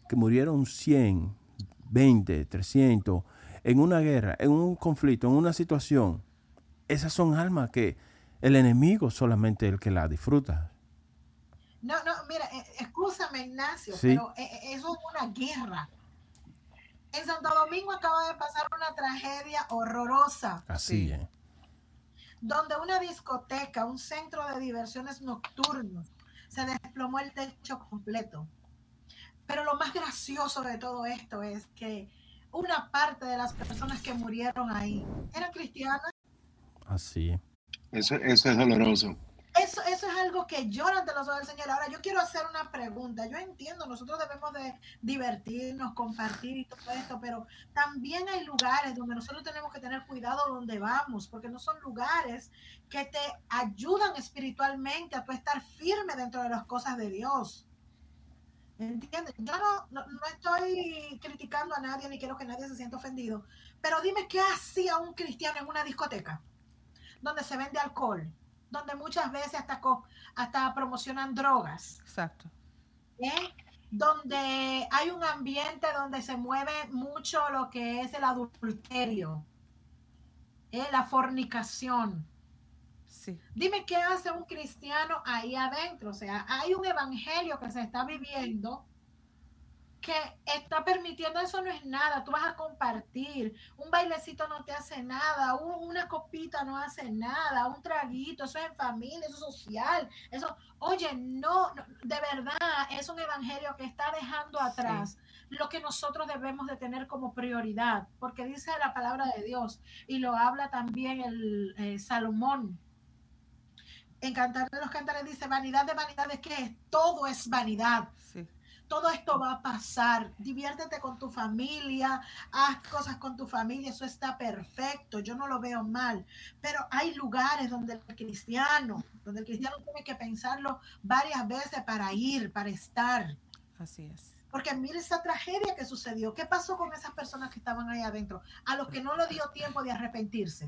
que murieron cien, veinte, trescientos en una guerra, en un conflicto, en una situación, esas son almas que el enemigo solamente el que la disfruta. No, no, mira, eh, escúchame, Ignacio, Sí. pero eh, eh, eso es una guerra. En Santo Domingo acaba de pasar una tragedia horrorosa, Así Sí. es. donde una discoteca, un centro de diversiones nocturnos, se desplomó el techo completo. Pero lo más gracioso de todo esto es que una parte de las personas que murieron ahí eran cristianas. Así es. Eso, eso es doloroso. Eso, eso es algo que llora ante los ojos del Señor. Ahora, yo quiero hacer una pregunta. Yo entiendo, nosotros debemos de divertirnos, compartir y todo esto, pero también hay lugares donde nosotros tenemos que tener cuidado donde vamos, porque no son lugares que te ayudan espiritualmente a tu estar firme dentro de las cosas de Dios. ¿Entiendes? Yo no, no, no estoy criticando a nadie ni quiero que nadie se sienta ofendido, pero dime qué hacía un cristiano en una discoteca donde se vende alcohol, donde muchas veces hasta, co- hasta promocionan drogas, Exacto. ¿eh? Donde hay un ambiente donde se mueve mucho lo que es el adulterio, ¿eh? La fornicación. Sí. Dime qué hace un cristiano ahí adentro. O sea, hay un evangelio que se está viviendo que está permitiendo, eso no es nada. Tú vas a compartir, un bailecito no te hace nada, un- una copita no hace nada, un traguito, eso es en familia, eso es social, eso, oye, no, no, de verdad, es un evangelio que está dejando atrás lo que nosotros debemos de tener como prioridad, porque dice la palabra de Dios y lo habla también el eh, Salomón. En Cantar de los Cantares dice, vanidad de vanidades, ¿qué es? Todo es vanidad. Sí. Todo esto va a pasar. Diviértete con tu familia, haz cosas con tu familia, eso está perfecto, yo no lo veo mal. Pero hay lugares donde el cristiano, donde el cristiano tiene que pensarlo varias veces para ir, para estar. Así es. Porque mire esa tragedia que sucedió. ¿Qué pasó con esas personas que estaban ahí adentro? A los que no le dio tiempo de arrepentirse.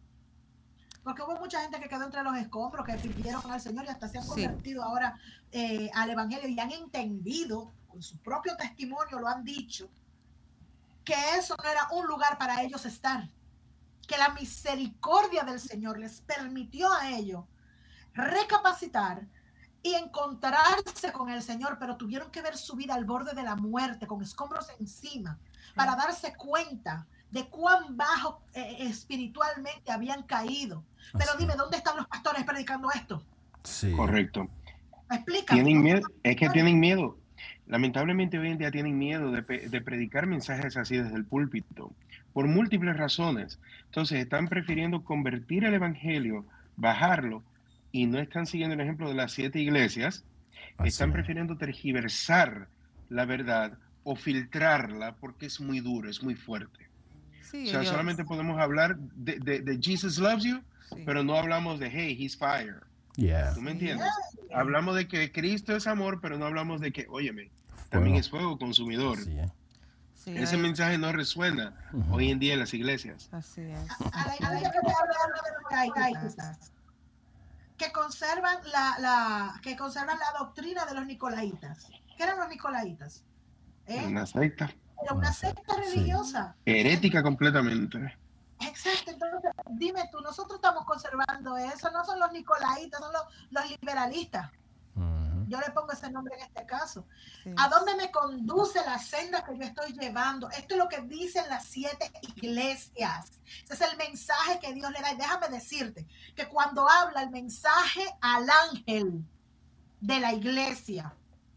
Porque hubo mucha gente que quedó entre los escombros, que pidieron al Señor y hasta se han Sí. convertido ahora eh, al Evangelio y han entendido, con su propio testimonio lo han dicho, que eso no era un lugar para ellos estar. Que la misericordia del Señor les permitió a ellos recapacitar y encontrarse con el Señor, pero tuvieron que ver su vida al borde de la muerte, con escombros encima, para darse cuenta de cuán bajo eh, espiritualmente habían caído. Pero Así dime, es. ¿dónde están los pastores predicando esto? Sí. Correcto. Explícame. Tienen ¿dónde miedo, están los es que pastores? tienen miedo. Lamentablemente hoy en día tienen miedo de, pe- de predicar mensajes así desde el púlpito, por múltiples razones. Entonces están prefiriendo convertir el evangelio, bajarlo, y no están siguiendo el ejemplo de las siete iglesias. Así Están es. prefiriendo tergiversar la verdad o filtrarla porque es muy duro, es muy fuerte. Sí, O sea, ellos- solamente podemos hablar de, de- de Jesus loves you, sí. pero no hablamos de hey, he's fire. Yeah. ¿Tú me Sí. entiendes? Hablamos de que Cristo es amor, pero no hablamos de que, óyeme, también Fuego. es fuego consumidor. Así es. Sí, Ese hay- mensaje no resuena Ujú. hoy en día en las iglesias. Así es. A la iglesia que te habla de los nicolaitas, que conservan la, la, que conservan la doctrina de los nicolaitas. ¿Qué eran los nicolaitas? ¿Eh? Una secta Era una Una secta secta, sí. religiosa. herética completamente. Exacto, entonces dime tú, nosotros estamos conservando eso, no son los nicolaitas, son los, los liberalistas. Ujú. Yo le pongo ese nombre en este caso. Sí. ¿A dónde me conduce la senda que yo estoy llevando? Esto es lo que dicen las siete iglesias. Ese es el mensaje que Dios le da. Y déjame decirte que cuando habla el mensaje al ángel de la iglesia,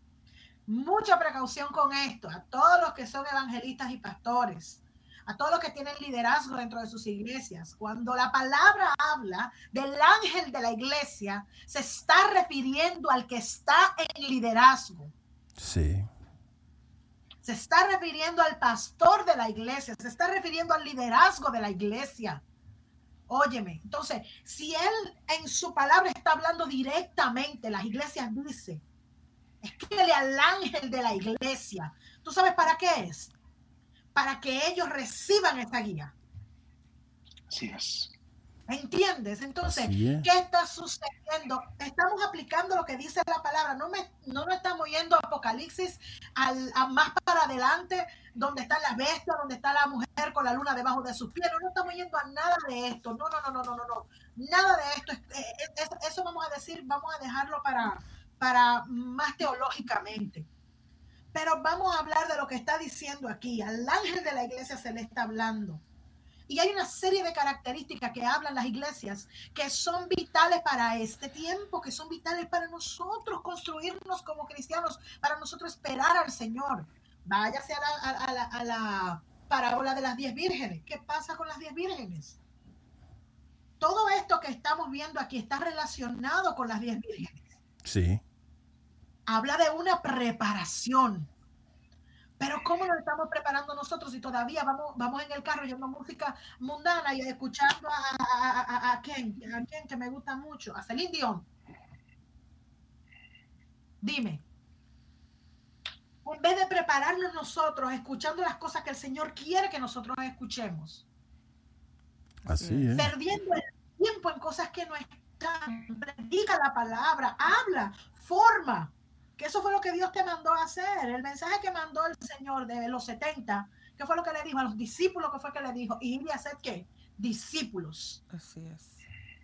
mucha precaución con esto, a todos los que son evangelistas y pastores, a todos los que tienen liderazgo dentro de sus iglesias. Cuando la palabra habla del ángel de la iglesia, se está refiriendo al que está en liderazgo. Sí. Se está refiriendo al pastor de la iglesia, se está refiriendo al liderazgo de la iglesia. Óyeme, entonces, si él en su palabra está hablando directamente, las iglesias dice, escríbele al ángel de la iglesia. ¿Tú sabes para qué es? Para que ellos reciban esta guía. Así es. ¿Entiendes? Entonces, es. ¿qué está sucediendo? Estamos aplicando lo que dice la palabra. No, me, no nos estamos yendo a Apocalipsis al, a más para adelante, donde está la bestia, donde está la mujer con la luna debajo de sus pies. No nos estamos yendo a nada de esto. No, no, no, no, no, no, no. Nada de esto. Es, es, eso vamos a decir, vamos a dejarlo para, para más teológicamente. Pero vamos a hablar de lo que está diciendo aquí. Al ángel de la iglesia se le está hablando. Y hay una serie de características que hablan las iglesias que son vitales para este tiempo, que son vitales para nosotros construirnos como cristianos, para nosotros esperar al Señor. Váyase a la, a la, a la parábola de las diez vírgenes. ¿Qué pasa con las diez vírgenes? Todo esto que estamos viendo aquí está relacionado con las diez vírgenes. Sí. Habla de una preparación. Pero ¿cómo nos estamos preparando nosotros si todavía vamos, vamos en el carro oyendo música mundana y escuchando a, a, a, a Ken, a Ken que me gusta mucho, a Celine Dion? Dime. En vez de prepararnos nosotros escuchando las cosas que el Señor quiere que nosotros escuchemos. Así es. Perdiendo el tiempo en cosas que no están. Predica la palabra, habla, forma. Que eso fue lo que Dios te mandó a hacer. El mensaje que mandó el Señor de los setenta, ¿qué fue lo que le dijo a los discípulos? ¿Qué fue que le dijo? Y ir a hacer ¿qué? Discípulos. Así es.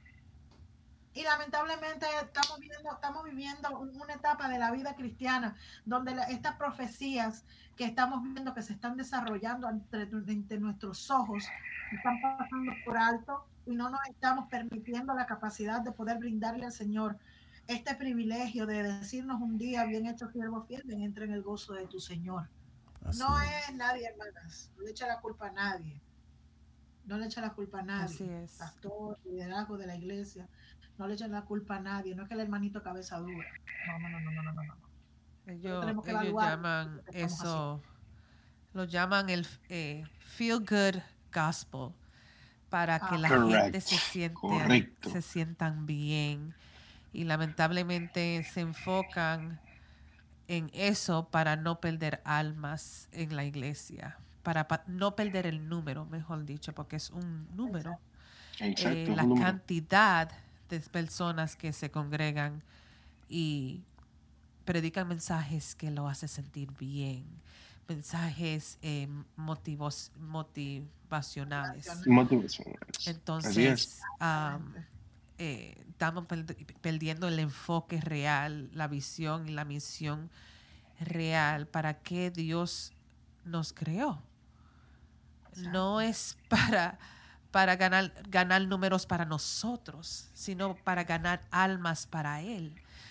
Y lamentablemente estamos viviendo, estamos viviendo una etapa de la vida cristiana donde la, estas profecías que estamos viendo que se están desarrollando entre, entre nuestros ojos están pasando por alto y no nos estamos permitiendo la capacidad de poder brindarle al Señor este privilegio de decirnos un día, bien hecho siervo fiel, ven, entra en el gozo de tu Señor. Así no es. es nadie, hermanas, no le echa la culpa a nadie, no le echa la culpa a nadie. Así es. Pastor, liderazgo de la iglesia, no le echan la culpa a nadie, no es que el hermanito cabeza dura, no, no, no, no, no, no, no. Ellos, ellos llaman eso, lo llaman el eh, feel good gospel, para que ah, la correct, gente se siente, se sientan bien. Y lamentablemente se enfocan en eso para no perder almas en la iglesia, para pa- no perder el número, mejor dicho, porque es un número. Exacto, eh, la número. Cantidad de personas que se congregan y predican mensajes que lo hacen sentir bien, mensajes eh, motivos, motivacionales. motivacionales. Entonces, um, Eh, estamos perdiendo el enfoque real, la visión y la misión real para que Dios nos creó. Exacto. No es para, para ganar, ganar números para nosotros, sino para ganar almas para Él.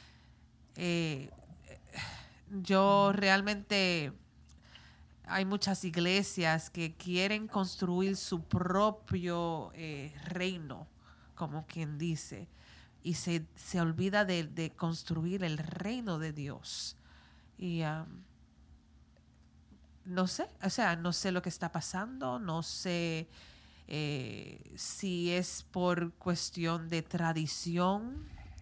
Eh, yo realmente... Hay muchas iglesias que quieren construir su propio eh, reino, como quien dice, y se, se olvida de, de construir el reino de Dios. Y um, no sé, o sea, no sé lo que está pasando, no sé eh, si es por cuestión de tradición,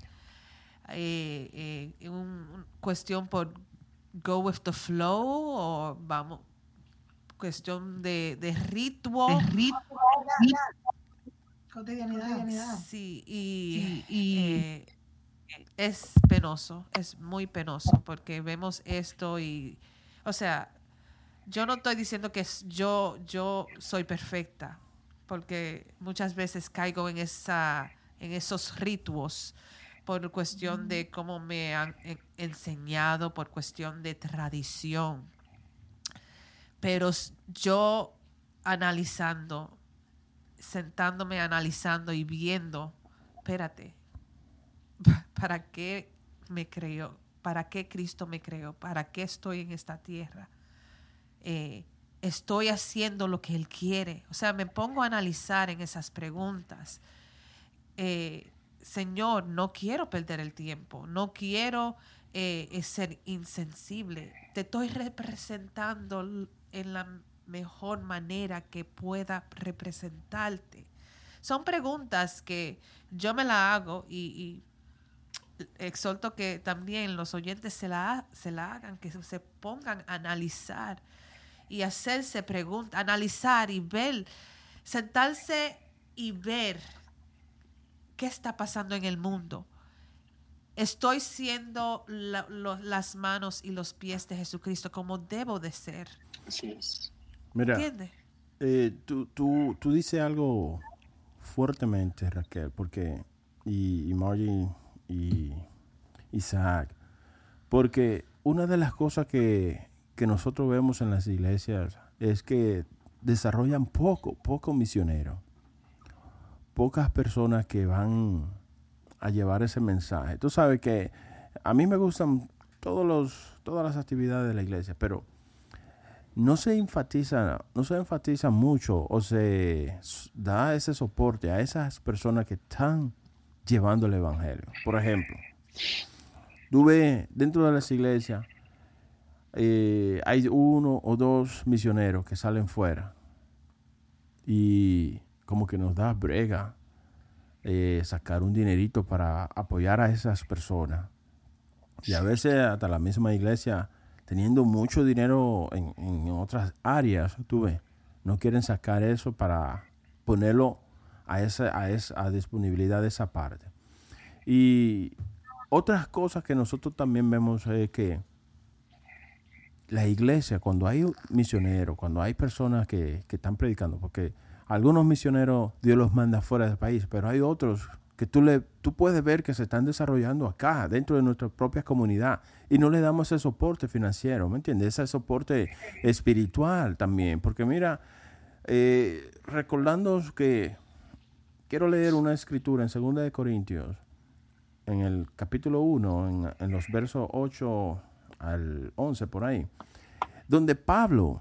eh, eh, un, un cuestión por go with the flow, o vamos, cuestión de, de ritual. De ritual. Cotidianidad, cotidianidad. Sí, y, y, y eh, es penoso, es muy penoso, porque vemos esto y, o sea, yo no estoy diciendo que yo, yo soy perfecta, porque muchas veces caigo en, esa, en esos rituales por cuestión de cómo me han enseñado, por cuestión de tradición. Pero yo analizando, sentándome, analizando y viendo, espérate, ¿para qué me creó? ¿Para qué Cristo me creó? ¿Para qué estoy en esta tierra? Eh, ¿Estoy haciendo lo que Él quiere? O sea, me pongo a analizar en esas preguntas. Eh, Señor, no quiero perder el tiempo, no quiero eh, ser insensible. Te estoy representando en la mejor manera que pueda representarte. Son preguntas que yo me la hago y, y exhorto que también los oyentes se la, se la hagan, que se pongan a analizar y hacerse preguntas, analizar y ver, sentarse y ver qué está pasando en el mundo. Estoy siendo la, lo, las manos y los pies de Jesucristo como debo de ser. Así es. Mira, ¿Entiendes? eh, tú, tú, tú dices algo fuertemente, Raquel, porque y, y Margie y Isaac, porque una de las cosas que, que nosotros vemos en las iglesias es que desarrollan poco, poco misioneros, pocas personas que van a llevar ese mensaje. Tú sabes que a mí me gustan todos los, todas las actividades de la iglesia, pero no se enfatiza, no se enfatiza mucho o se da ese soporte a esas personas que están llevando el evangelio. Por ejemplo, tú ves dentro de las iglesias, eh, hay uno o dos misioneros que salen fuera y como que nos da brega eh, sacar un dinerito para apoyar a esas personas. Y a veces hasta la misma iglesia, teniendo mucho dinero en, en otras áreas, tú ves, no quieren sacar eso para ponerlo a esa, a esa a disponibilidad de esa parte. Y otras cosas que nosotros también vemos es que la iglesia, cuando hay misioneros, cuando hay personas que, que están predicando, porque algunos misioneros Dios los manda fuera del país, pero hay otros que tú, le, tú puedes ver que se están desarrollando acá, dentro de nuestra propia comunidad, y no le damos ese soporte financiero, ¿me entiendes? Ese soporte espiritual también, porque mira, eh, recordando que quiero leer una escritura en segunda de Corintios, en el capítulo uno, en, en los versos ocho al once, por ahí, donde Pablo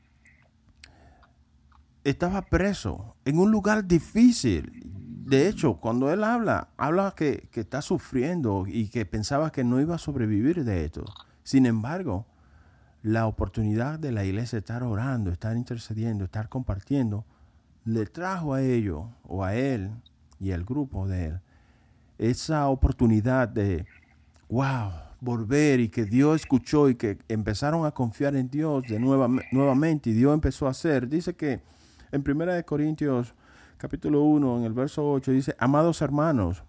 estaba preso en un lugar difícil. De hecho, cuando él habla, habla que, que está sufriendo y que pensaba que no iba a sobrevivir de esto. Sin embargo, la oportunidad de la iglesia estar orando, estar intercediendo, estar compartiendo, le trajo a ellos, o a él y al grupo de él, esa oportunidad de, wow, volver, y que Dios escuchó y que empezaron a confiar en Dios de nueva, nuevamente, y Dios empezó a hacer. Dice que en primera de Corintios capítulo uno, en el verso ocho, dice: amados hermanos,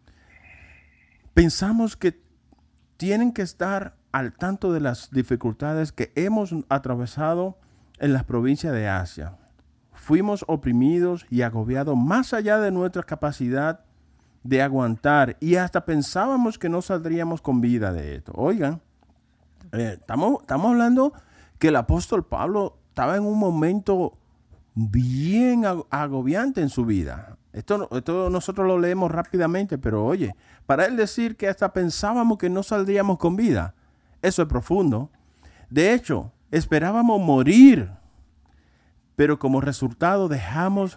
pensamos que tienen que estar al tanto de las dificultades que hemos atravesado en las provincias de Asia. Fuimos oprimidos y agobiados más allá de nuestra capacidad de aguantar, y hasta pensábamos que no saldríamos con vida de esto. Oigan, eh, estamos, estamos hablando que el apóstol Pablo estaba en un momento bien agobiante en su vida. Esto, esto nosotros lo leemos rápidamente, pero oye, para él decir que hasta pensábamos que no saldríamos con vida, eso es profundo. De hecho, esperábamos morir, pero como resultado dejamos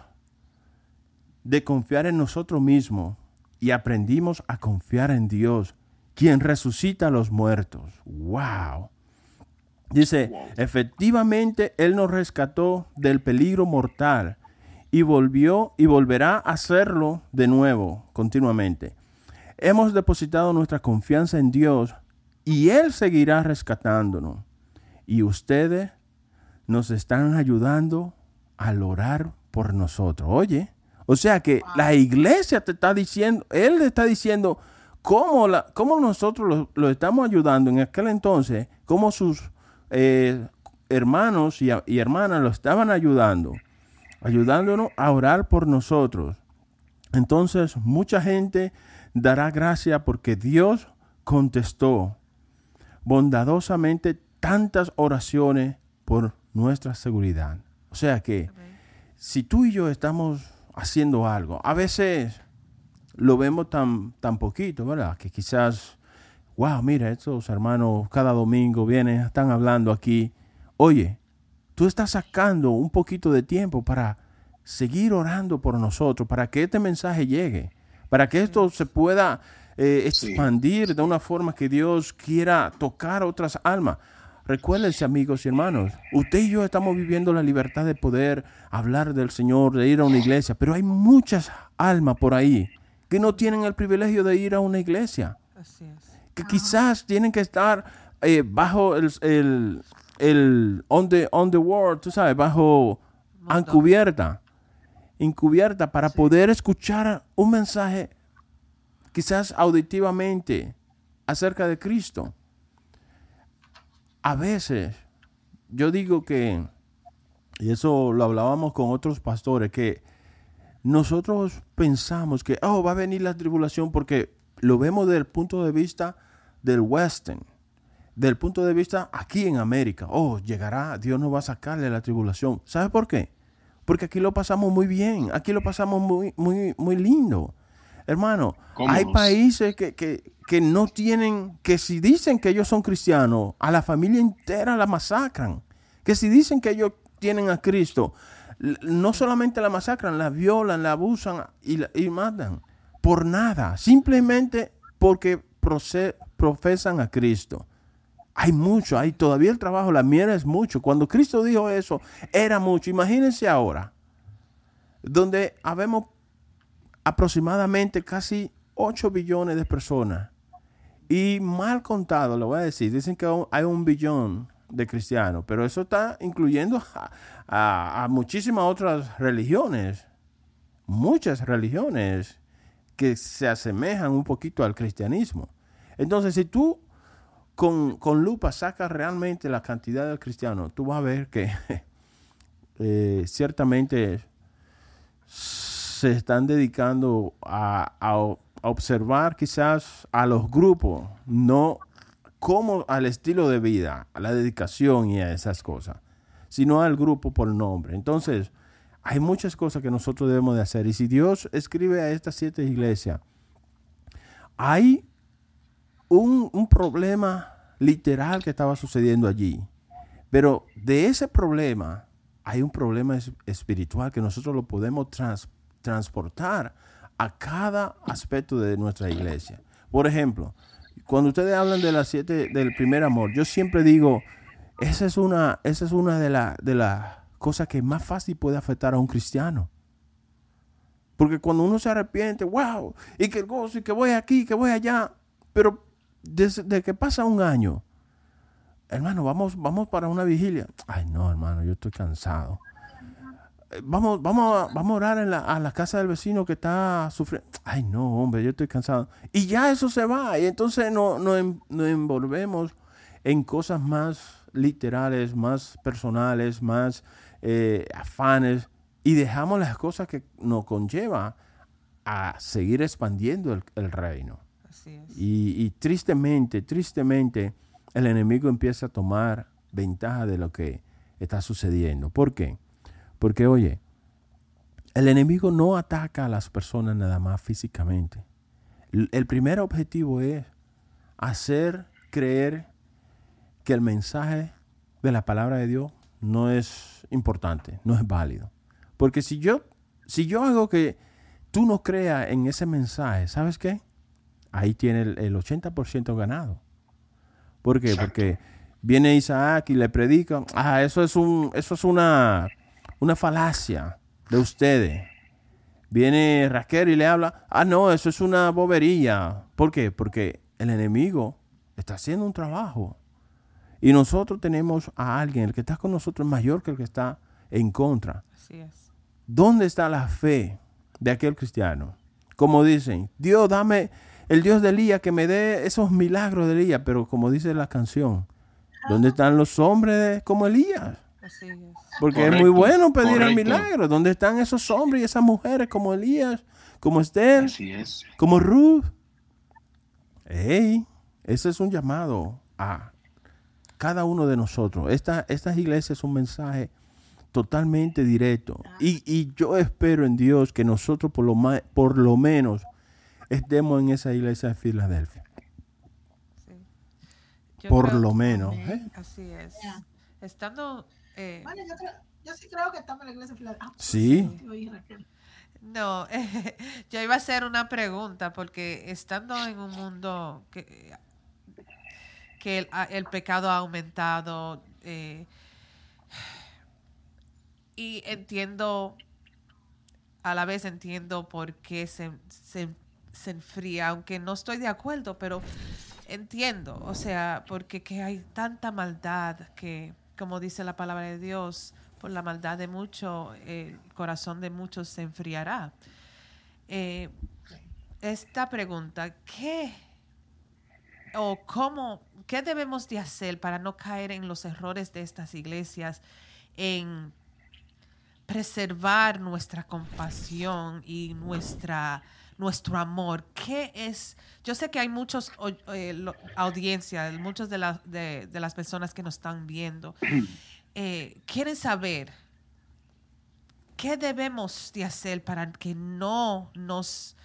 de confiar en nosotros mismos y aprendimos a confiar en Dios, quien resucita a los muertos. ¡Wow! Dice, efectivamente, Él nos rescató del peligro mortal y volvió y volverá a hacerlo de nuevo, continuamente. Hemos depositado nuestra confianza en Dios y Él seguirá rescatándonos. Y ustedes nos están ayudando al orar por nosotros. Oye, o sea que la iglesia te está diciendo, Él le está diciendo cómo, la, cómo nosotros lo, lo estamos ayudando en aquel entonces, cómo sus Eh, hermanos y, y hermanas lo estaban ayudando, ayudándonos a orar por nosotros. Entonces mucha gente dará gracia porque Dios contestó bondadosamente tantas oraciones por nuestra seguridad. O sea que okay, si tú y yo estamos haciendo algo, a veces lo vemos tan, tan poquito, ¿verdad? Que quizás, wow, mira, estos hermanos cada domingo vienen, están hablando aquí. Oye, tú estás sacando un poquito de tiempo para seguir orando por nosotros, para que este mensaje llegue, para que esto se pueda eh, expandir sí. de una forma que Dios quiera tocar otras almas. Recuérdense, amigos y hermanos, usted y yo estamos viviendo la libertad de poder hablar del Señor, de ir a una iglesia, pero hay muchas almas por ahí que no tienen el privilegio de ir a una iglesia. Así es. Que quizás tienen que estar eh, bajo el, el, el on, the, on the world, tú sabes, bajo encubierta, encubierta para sí. poder escuchar un mensaje quizás auditivamente, acerca de Cristo. A veces, yo digo que, y eso lo hablábamos con otros pastores, que nosotros pensamos que, oh, va a venir la tribulación porque lo vemos desde el punto de vista del western, del punto de vista aquí en América. Oh, llegará, Dios nos va a sacarle la tribulación. ¿Sabe por qué? Porque aquí lo pasamos muy bien, aquí lo pasamos muy, muy, muy lindo. Hermano, Cómodos. hay países que, que, que no tienen, que si dicen que ellos son cristianos, a la familia entera la masacran. Que si dicen que ellos tienen a Cristo, no solamente la masacran, la violan, la abusan y, la, y matan. Por nada, simplemente porque proce, profesan a Cristo. Hay mucho, hay todavía el trabajo, la mierda es mucho. Cuando Cristo dijo eso, era mucho. Imagínense ahora, donde habemos aproximadamente casi ocho billones de personas. Y mal contado, lo voy a decir, dicen que hay un billón de cristianos, pero eso está incluyendo a, a, a muchísimas otras religiones, muchas religiones que se asemejan un poquito al cristianismo. Entonces, si tú con, con lupa sacas realmente la cantidad de cristianos, tú vas a ver que eh, ciertamente se están dedicando a, a, a observar quizás a los grupos, no como al estilo de vida, a la dedicación y a esas cosas, sino al grupo por nombre. Entonces, hay muchas cosas que nosotros debemos de hacer. Y si Dios escribe a estas siete iglesias, hay un, un problema literal que estaba sucediendo allí. Pero de ese problema hay un problema es, espiritual que nosotros lo podemos trans, transportar a cada aspecto de nuestra iglesia. Por ejemplo, cuando ustedes hablan de las siete, del primer amor, yo siempre digo, esa es una, esa es una de las de las cosas que más fácil puede afectar a un cristiano. Porque cuando uno se arrepiente, wow, y que gozo, y que voy aquí, que voy allá, pero desde, desde que pasa un año, hermano, vamos, vamos para una vigilia. Ay, no, hermano, yo estoy cansado. Vamos, vamos, a, vamos a orar en la, a la casa del vecino que está sufriendo. Ay, no, hombre, yo estoy cansado. Y ya eso se va. Y entonces nos no, no envolvemos en cosas más literales, más personales, más eh, afanes. Y dejamos las cosas que nos conlleva a seguir expandiendo el, el reino. Así es. Y, y tristemente, tristemente, el enemigo empieza a tomar ventaja de lo que está sucediendo. ¿Por qué? Porque, oye, el enemigo no ataca a las personas nada más físicamente. El, el primer objetivo es hacer creer que el mensaje de la palabra de Dios no es importante, no es válido. Porque si yo, si yo hago que tú no creas en ese mensaje, ¿sabes qué? Ahí tiene el, el ochenta por ciento ganado. ¿Por qué? Exacto. Porque viene Isaac y le predica, ah, eso es un, eso es una, una falacia de ustedes. Viene Raquel y le habla, ah, no, eso es una bobería. ¿Por qué? Porque el enemigo está haciendo un trabajo. Y nosotros tenemos a alguien, el que está con nosotros es mayor que el que está en contra. Así es. ¿Dónde está la fe de aquel cristiano? Como dicen, Dios, dame el Dios de Elías que me dé esos milagros de Elías. Pero como dice la canción, ¿dónde están los hombres como Elías? Así es. Porque Correcto, es muy bueno pedir correcto. el milagro. ¿Dónde están esos hombres y esas mujeres como Elías, como Esther, Así es. como Ruth? Hey, ese es un llamado a cada uno de nosotros. Esta, estas iglesias es un mensaje totalmente directo. Y, y yo espero en Dios que nosotros por lo, ma- por lo menos estemos en esa iglesia de Filadelfia. Sí. Yo Por creo- lo menos. Amén. ¿eh? Así es. Ya. Estando... eh, Bueno, yo, creo, yo sí creo que estamos en la iglesia de Filadelfia. Ah, Sí. sí, oye, Raquel. No, yo iba a hacer una pregunta porque estando en un mundo que, que el, el pecado ha aumentado eh, y entiendo, a la vez entiendo por qué se, se, se enfría, aunque no estoy de acuerdo, pero entiendo, o sea, porque que hay tanta maldad que, como dice la palabra de Dios, por la maldad de muchos, el corazón de muchos se enfriará. Eh, esta pregunta, ¿qué o cómo, qué debemos de hacer para no caer en los errores de estas iglesias, en preservar nuestra compasión y nuestra, nuestro amor? ¿Qué es? Yo sé que hay muchos eh, audiencias, muchas de, la, de, de las personas que nos están viendo eh, quieren saber qué debemos de hacer para que no nos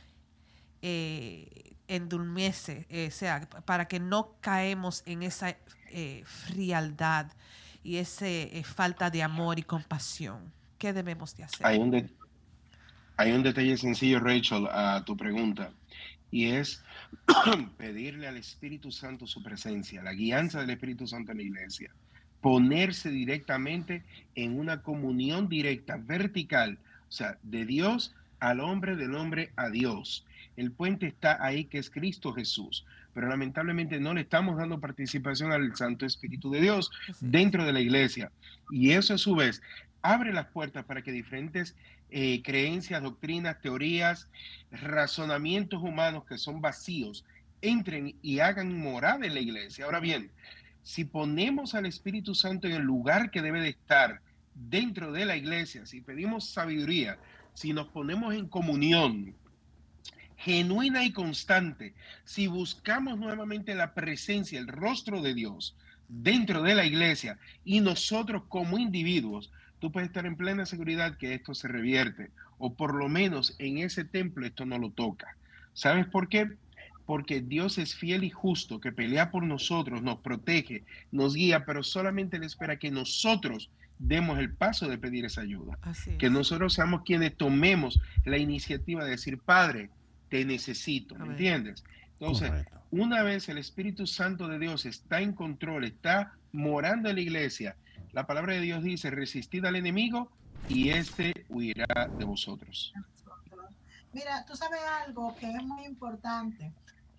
eh, endulmece, eh, o sea, para que no caemos en esa eh, frialdad y esa eh, falta de amor y compasión. ¿Qué debemos de hacer? Hay un, de- hay un detalle sencillo, Rachel, a tu pregunta, y es pedirle al Espíritu Santo su presencia, la guianza del Espíritu Santo en la iglesia, ponerse directamente en una comunión directa, vertical, o sea, de Dios al hombre, del hombre a Dios. El puente está ahí, que es Cristo Jesús, pero lamentablemente no le estamos dando participación al Santo Espíritu de Dios dentro de la iglesia, y eso a su vez abre las puertas para que diferentes eh, creencias, doctrinas, teorías, razonamientos humanos que son vacíos entren y hagan morada en la iglesia. Ahora bien, si ponemos al Espíritu Santo en el lugar que debe de estar dentro de la iglesia, si pedimos sabiduría, si nos ponemos en comunión genuina y constante, si buscamos nuevamente la presencia, el rostro de Dios dentro de la iglesia y nosotros como individuos, tú puedes estar en plena seguridad que esto se revierte, o por lo menos en ese templo esto no lo toca. ¿Sabes por qué? Porque Dios es fiel y justo, que pelea por nosotros, nos protege, nos guía, pero solamente Él espera que nosotros demos el paso de pedir esa ayuda. Así es. Que nosotros seamos quienes tomemos la iniciativa de decir, Padre, te necesito, ¿me Amén. entiendes? Entonces, Correcto. una vez el Espíritu Santo de Dios está en control, está morando en la iglesia, la palabra de Dios dice, resistid al enemigo y éste huirá de vosotros. Mira, tú sabes algo que es muy importante.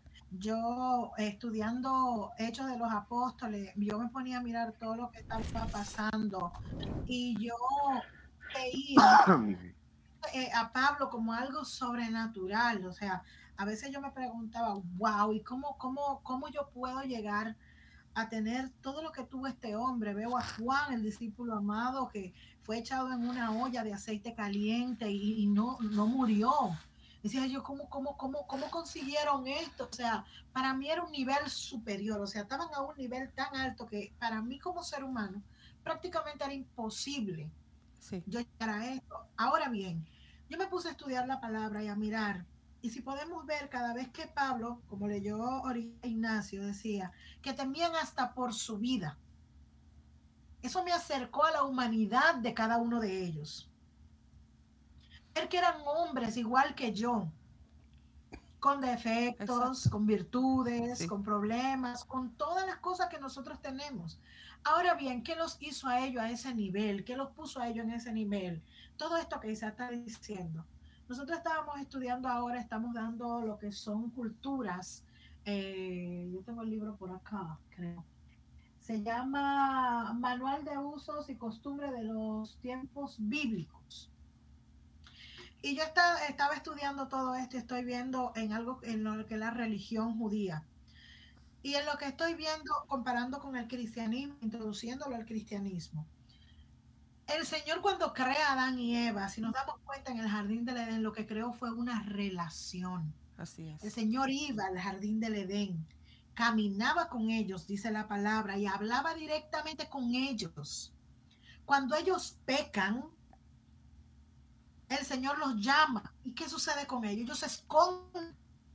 Yo, eh, estudiando Hechos de los Apóstoles, yo me ponía a mirar todo lo que estaba pasando y yo veía eh, a Pablo como algo sobrenatural. O sea, a veces yo me preguntaba, wow, ¿y cómo, cómo, cómo yo puedo llegar a tener todo lo que tuvo este hombre? Veo a Juan, el discípulo amado, que fue echado en una olla de aceite caliente y, y no, no murió. Decía yo, ¿cómo, cómo, cómo, ¿cómo consiguieron esto? O sea, para mí era un nivel superior, o sea, estaban a un nivel tan alto que para mí como ser humano prácticamente era imposible Sí. yo llegar a esto. Ahora bien, yo me puse a estudiar la palabra y a mirar, y si podemos ver, cada vez que Pablo, como leyó ahorita Ignacio, decía que temían hasta por su vida, eso me acercó a la humanidad de cada uno de ellos. Ver que eran hombres igual que yo, con defectos, Exacto. con virtudes, Sí. con problemas, con todas las cosas que nosotros tenemos. Ahora bien, ¿qué los hizo a ellos a ese nivel? ¿Qué los puso a ellos en ese nivel? Todo esto que Isaac está diciendo. Nosotros estábamos estudiando ahora, estamos dando lo que son culturas. Eh, yo tengo el libro por acá, creo. Se llama Manual de Usos y Costumbres de los Tiempos Bíblicos. Y yo está, estaba estudiando todo esto y estoy viendo en algo en lo que es la religión judía. Y en lo que estoy viendo, comparando con el cristianismo, introduciéndolo al cristianismo. El Señor, cuando crea a Adán y Eva, si nos damos cuenta, en el jardín del Edén, lo que creó fue una relación. Así es. El Señor iba al jardín del Edén, caminaba con ellos, dice la palabra, y hablaba directamente con ellos. Cuando ellos pecan, el Señor los llama. ¿Y qué sucede con ellos? Ellos se esconden.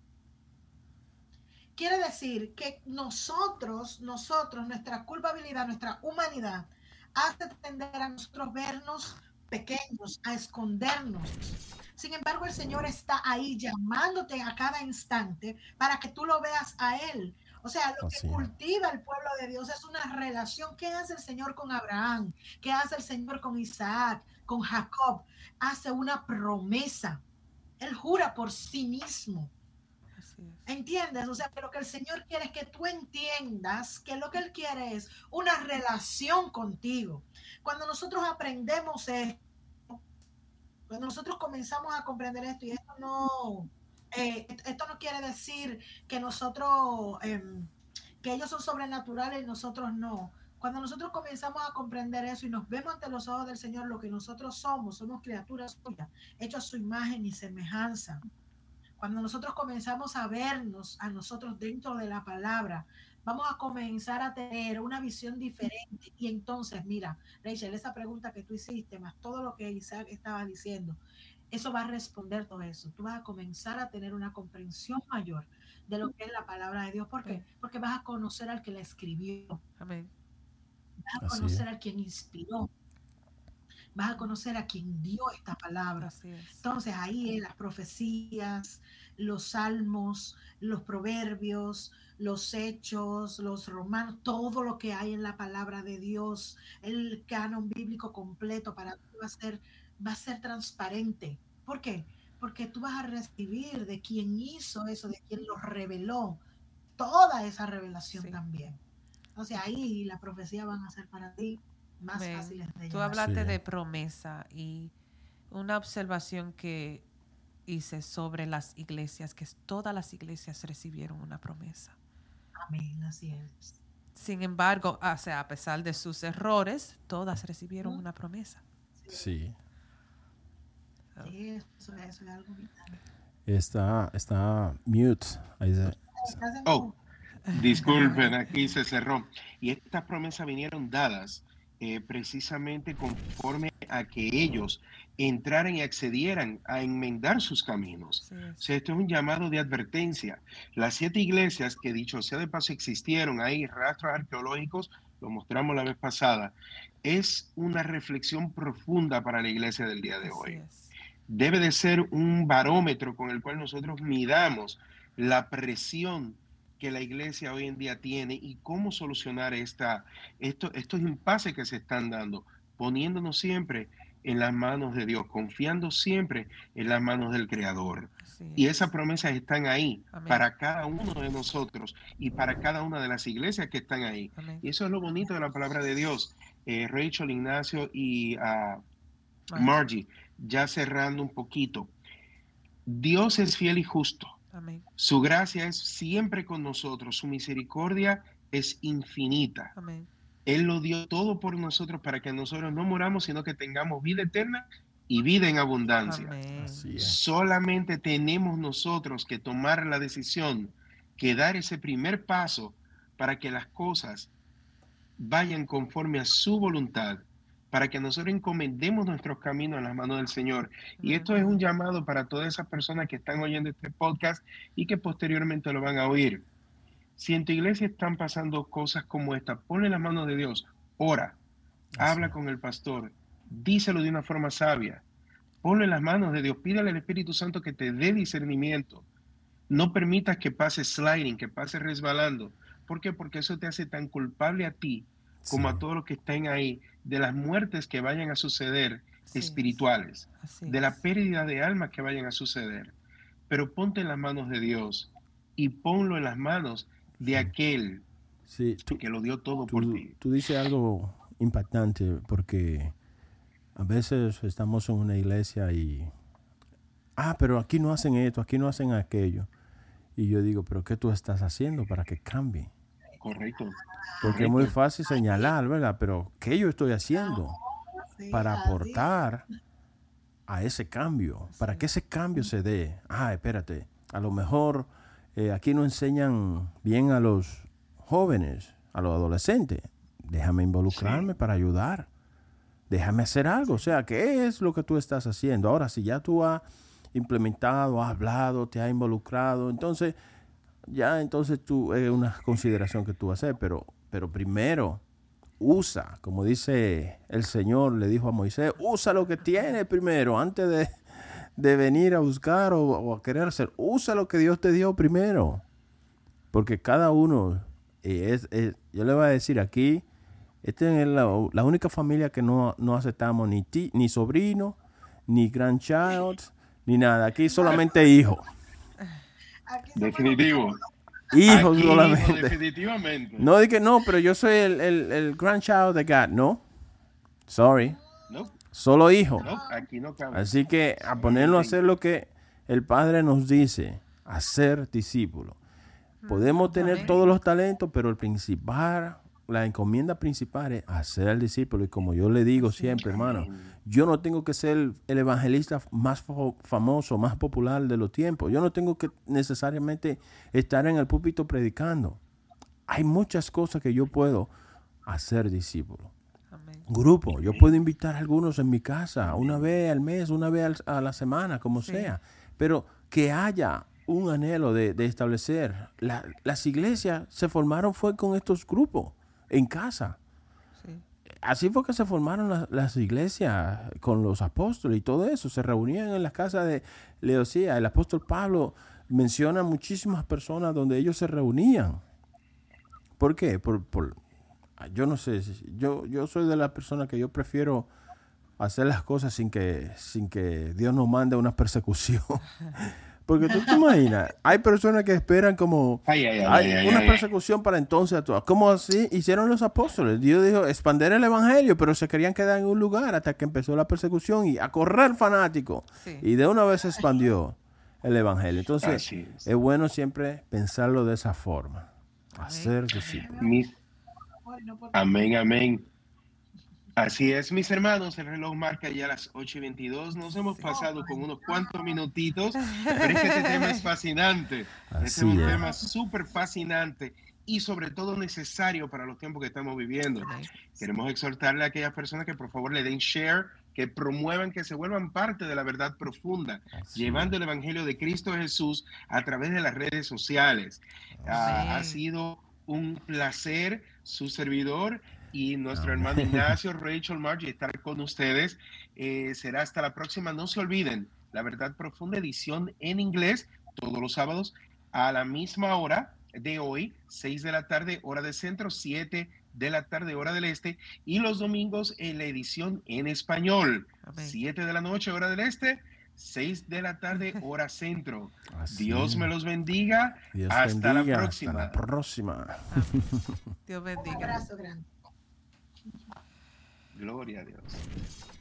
Quiere decir que nosotros, nosotros, nuestra culpabilidad, nuestra humanidad, hace tender a nosotros vernos pequeños, a escondernos. Sin embargo, el Señor está ahí llamándote a cada instante para que tú lo veas a Él. O sea, lo que Así es. cultiva el pueblo de Dios es una relación. ¿Qué hace el Señor con Abraham? ¿Qué hace el Señor con Isaac, con Jacob? Hace una promesa. Él jura por sí mismo. Así es. ¿Entiendes? O sea, que lo que el Señor quiere es que tú entiendas que lo que Él quiere es una relación contigo. Cuando nosotros aprendemos esto, cuando nosotros comenzamos a comprender esto, y esto no, eh, esto no quiere decir que nosotros, eh, que ellos son sobrenaturales y nosotros no. Cuando nosotros comenzamos a comprender eso y nos vemos ante los ojos del Señor, lo que nosotros somos, somos criaturas suyas, hechos a su imagen y semejanza. Cuando nosotros comenzamos a vernos a nosotros dentro de la palabra, vamos a comenzar a tener una visión diferente. Y entonces, mira, Rachel, esa pregunta que tú hiciste, más todo lo que Isaac estaba diciendo, eso va a responder todo eso. Tú vas a comenzar a tener una comprensión mayor de lo que es la palabra de Dios. ¿Por qué? Porque vas a conocer al que la escribió. Amén. Vas a conocer a quien inspiró. Vas a conocer a quien dio esta palabra. Entonces ahí las profecías, los salmos, los proverbios, los hechos, los romanos, todo lo que hay en la palabra de Dios, el canon bíblico completo para ti va a ser, va a ser transparente. ¿Por qué? Porque tú vas a recibir de quien hizo eso, de quien lo reveló, toda esa revelación sí. también. Entonces ahí las profecías van a ser para ti más Ven, fáciles de llevar. Tú hablaste sí. de promesa y una observación que hice sobre las iglesias, que todas las iglesias recibieron una promesa. Amén, así es. Sin embargo, o sea, a pesar de sus errores, todas recibieron ¿Mm? una promesa. Sí. Sí, eso, eso es algo vital. Está, está mute. Ahí se, oh. Disculpen, aquí se cerró. Y estas promesas vinieron dadas eh, precisamente conforme a que ellos entraran y accedieran a enmendar sus caminos. Sí, sí. O sea, esto es un llamado de advertencia. Las siete iglesias que, dicho sea de paso, existieron, hay rastros arqueológicos, lo mostramos la vez pasada, es una reflexión profunda para la iglesia del día de hoy. Debe de ser un barómetro con el cual nosotros midamos la presión que la iglesia hoy en día tiene y cómo solucionar esta, esto, estos impases que se están dando, poniéndonos siempre en las manos de Dios, confiando siempre en las manos del Creador. Y esas promesas están ahí Amén. Para cada uno de nosotros y para cada una de las iglesias que están ahí. Amén. Y eso es lo bonito de la palabra de Dios. Eh, Rachel, Ignacio y uh, Margie, ya cerrando un poquito. Dios es fiel y justo. Amén. Su gracia es siempre con nosotros, su misericordia es infinita. Amén. Él lo dio todo por nosotros para que nosotros no moramos, sino que tengamos vida eterna y vida en abundancia. Así es. Solamente tenemos nosotros que tomar la decisión, que dar ese primer paso para que las cosas vayan conforme a su voluntad, para que nosotros encomendemos nuestros caminos en las manos del Señor. Y esto es un llamado para todas esas personas que están oyendo este podcast y que posteriormente lo van a oír. Si en tu iglesia están pasando cosas como esta, ponle en las manos de Dios, ora, Así. habla con el pastor, díselo de una forma sabia, ponlo en las manos de Dios, pídale al Espíritu Santo que te dé discernimiento. No permitas que pase sliding, que pase resbalando. ¿Por qué? Porque eso te hace tan culpable a ti como sí. a todos los que estén ahí, de las muertes que vayan a suceder sí, espirituales, de la pérdida de almas que vayan a suceder. Pero ponte en las manos de Dios y ponlo en las manos de sí. aquel sí, tú, que lo dio todo tú, por ti. Tú dices algo impactante porque a veces estamos en una iglesia y, ah, pero aquí no hacen esto, aquí no hacen aquello. Y yo digo, pero ¿qué tú estás haciendo para que cambie? Correcto. Porque Correcto. es muy fácil señalar, ¿verdad? Pero ¿qué yo estoy haciendo para aportar a ese cambio? Para que ese cambio se dé. Ah, espérate, a lo mejor eh, aquí no enseñan bien a los jóvenes, a los adolescentes. Déjame involucrarme sí. para ayudar. Déjame hacer algo. O sea, ¿qué es lo que tú estás haciendo? Ahora, si ya tú has implementado, has hablado, te has involucrado, entonces... Ya, entonces tú es una consideración que tú vas a hacer, pero, pero primero usa, como dice el Señor, le dijo a Moisés, usa lo que tienes primero, antes de, de venir a buscar o, o a querer hacer, usa lo que Dios te dio primero, porque cada uno, eh, es, es, yo le voy a decir aquí, esta es la, la única familia que no, no aceptamos ni, ti, ni sobrino, ni grandchild, ni nada, aquí solamente hijo. Definitivo. Hijos Aquí, solamente. Hijo, definitivamente. No dije no, pero yo soy el, el, el grandchild de God. No. Sorry. No. Solo hijo. No, aquí no cabe. Así que a ponerlo a hacer lo que el Padre nos dice. a ser discípulo. Podemos tener Amén. todos los talentos, pero el principal, la encomienda principal es hacer al discípulo. Y como yo le digo siempre, hermano, yo no tengo que ser el evangelista más fo- famoso, más popular de los tiempos. Yo no tengo que necesariamente estar en el púlpito predicando. Hay muchas cosas que yo puedo hacer discípulo. Amén. Grupo, yo puedo invitar a algunos en mi casa, una vez al mes, una vez al- a la semana, como Sí. sea. Pero que haya un anhelo de, de establecer. La- las iglesias se formaron fue con estos grupos, en casa. Sí. Así fue que se formaron la- las iglesias con los apóstoles y todo eso. Se reunían en la casa de Leocía. El apóstol Pablo menciona muchísimas personas donde ellos se reunían. ¿Por qué? Por, por, yo no sé, yo, yo soy de las personas que yo prefiero hacer las cosas sin que, sin que Dios nos mande una persecución. Porque tú te imaginas, hay personas que esperan como Ay, ay, ay, hay ay, una ay, persecución para entonces actuar. Como así hicieron los apóstoles. Dios dijo, expander el evangelio, pero se querían quedar en un lugar hasta que empezó la persecución y a correr fanáticos. Sí. Y de una vez se expandió el evangelio. Entonces, Así es. es bueno siempre pensarlo de esa forma. Hacer discípulos. Mis- Bueno, porque Amén, amén. Así es, mis hermanos, el reloj marca ya las ocho y veintidós. Nos hemos pasado con unos cuantos minutitos, pero es que este tema es fascinante. Este es Así un es. tema súper fascinante y sobre todo necesario para los tiempos que estamos viviendo. Amén. Queremos exhortarle a aquellas personas que por favor le den share, que promuevan, que se vuelvan parte de la verdad profunda, Así llevando el Evangelio de Cristo Jesús a través de las redes sociales. Ah, Amén. ha sido un placer su servidor y nuestro Amén. hermano Ignacio, Rachel, Margie, estar con ustedes. Eh, será hasta la próxima. No se olviden, La Verdad Profunda, edición en inglés, todos los sábados a la misma hora de hoy, seis de la tarde, hora de centro, siete de la tarde, hora del este, y los domingos en la edición en español, Amén. siete de la noche, hora del este, seis de la tarde, hora centro. Así Dios es. me los bendiga. Dios Hasta bendiga. la próxima. Hasta la próxima. Dios un bendiga. abrazo grande. Gloria a Dios.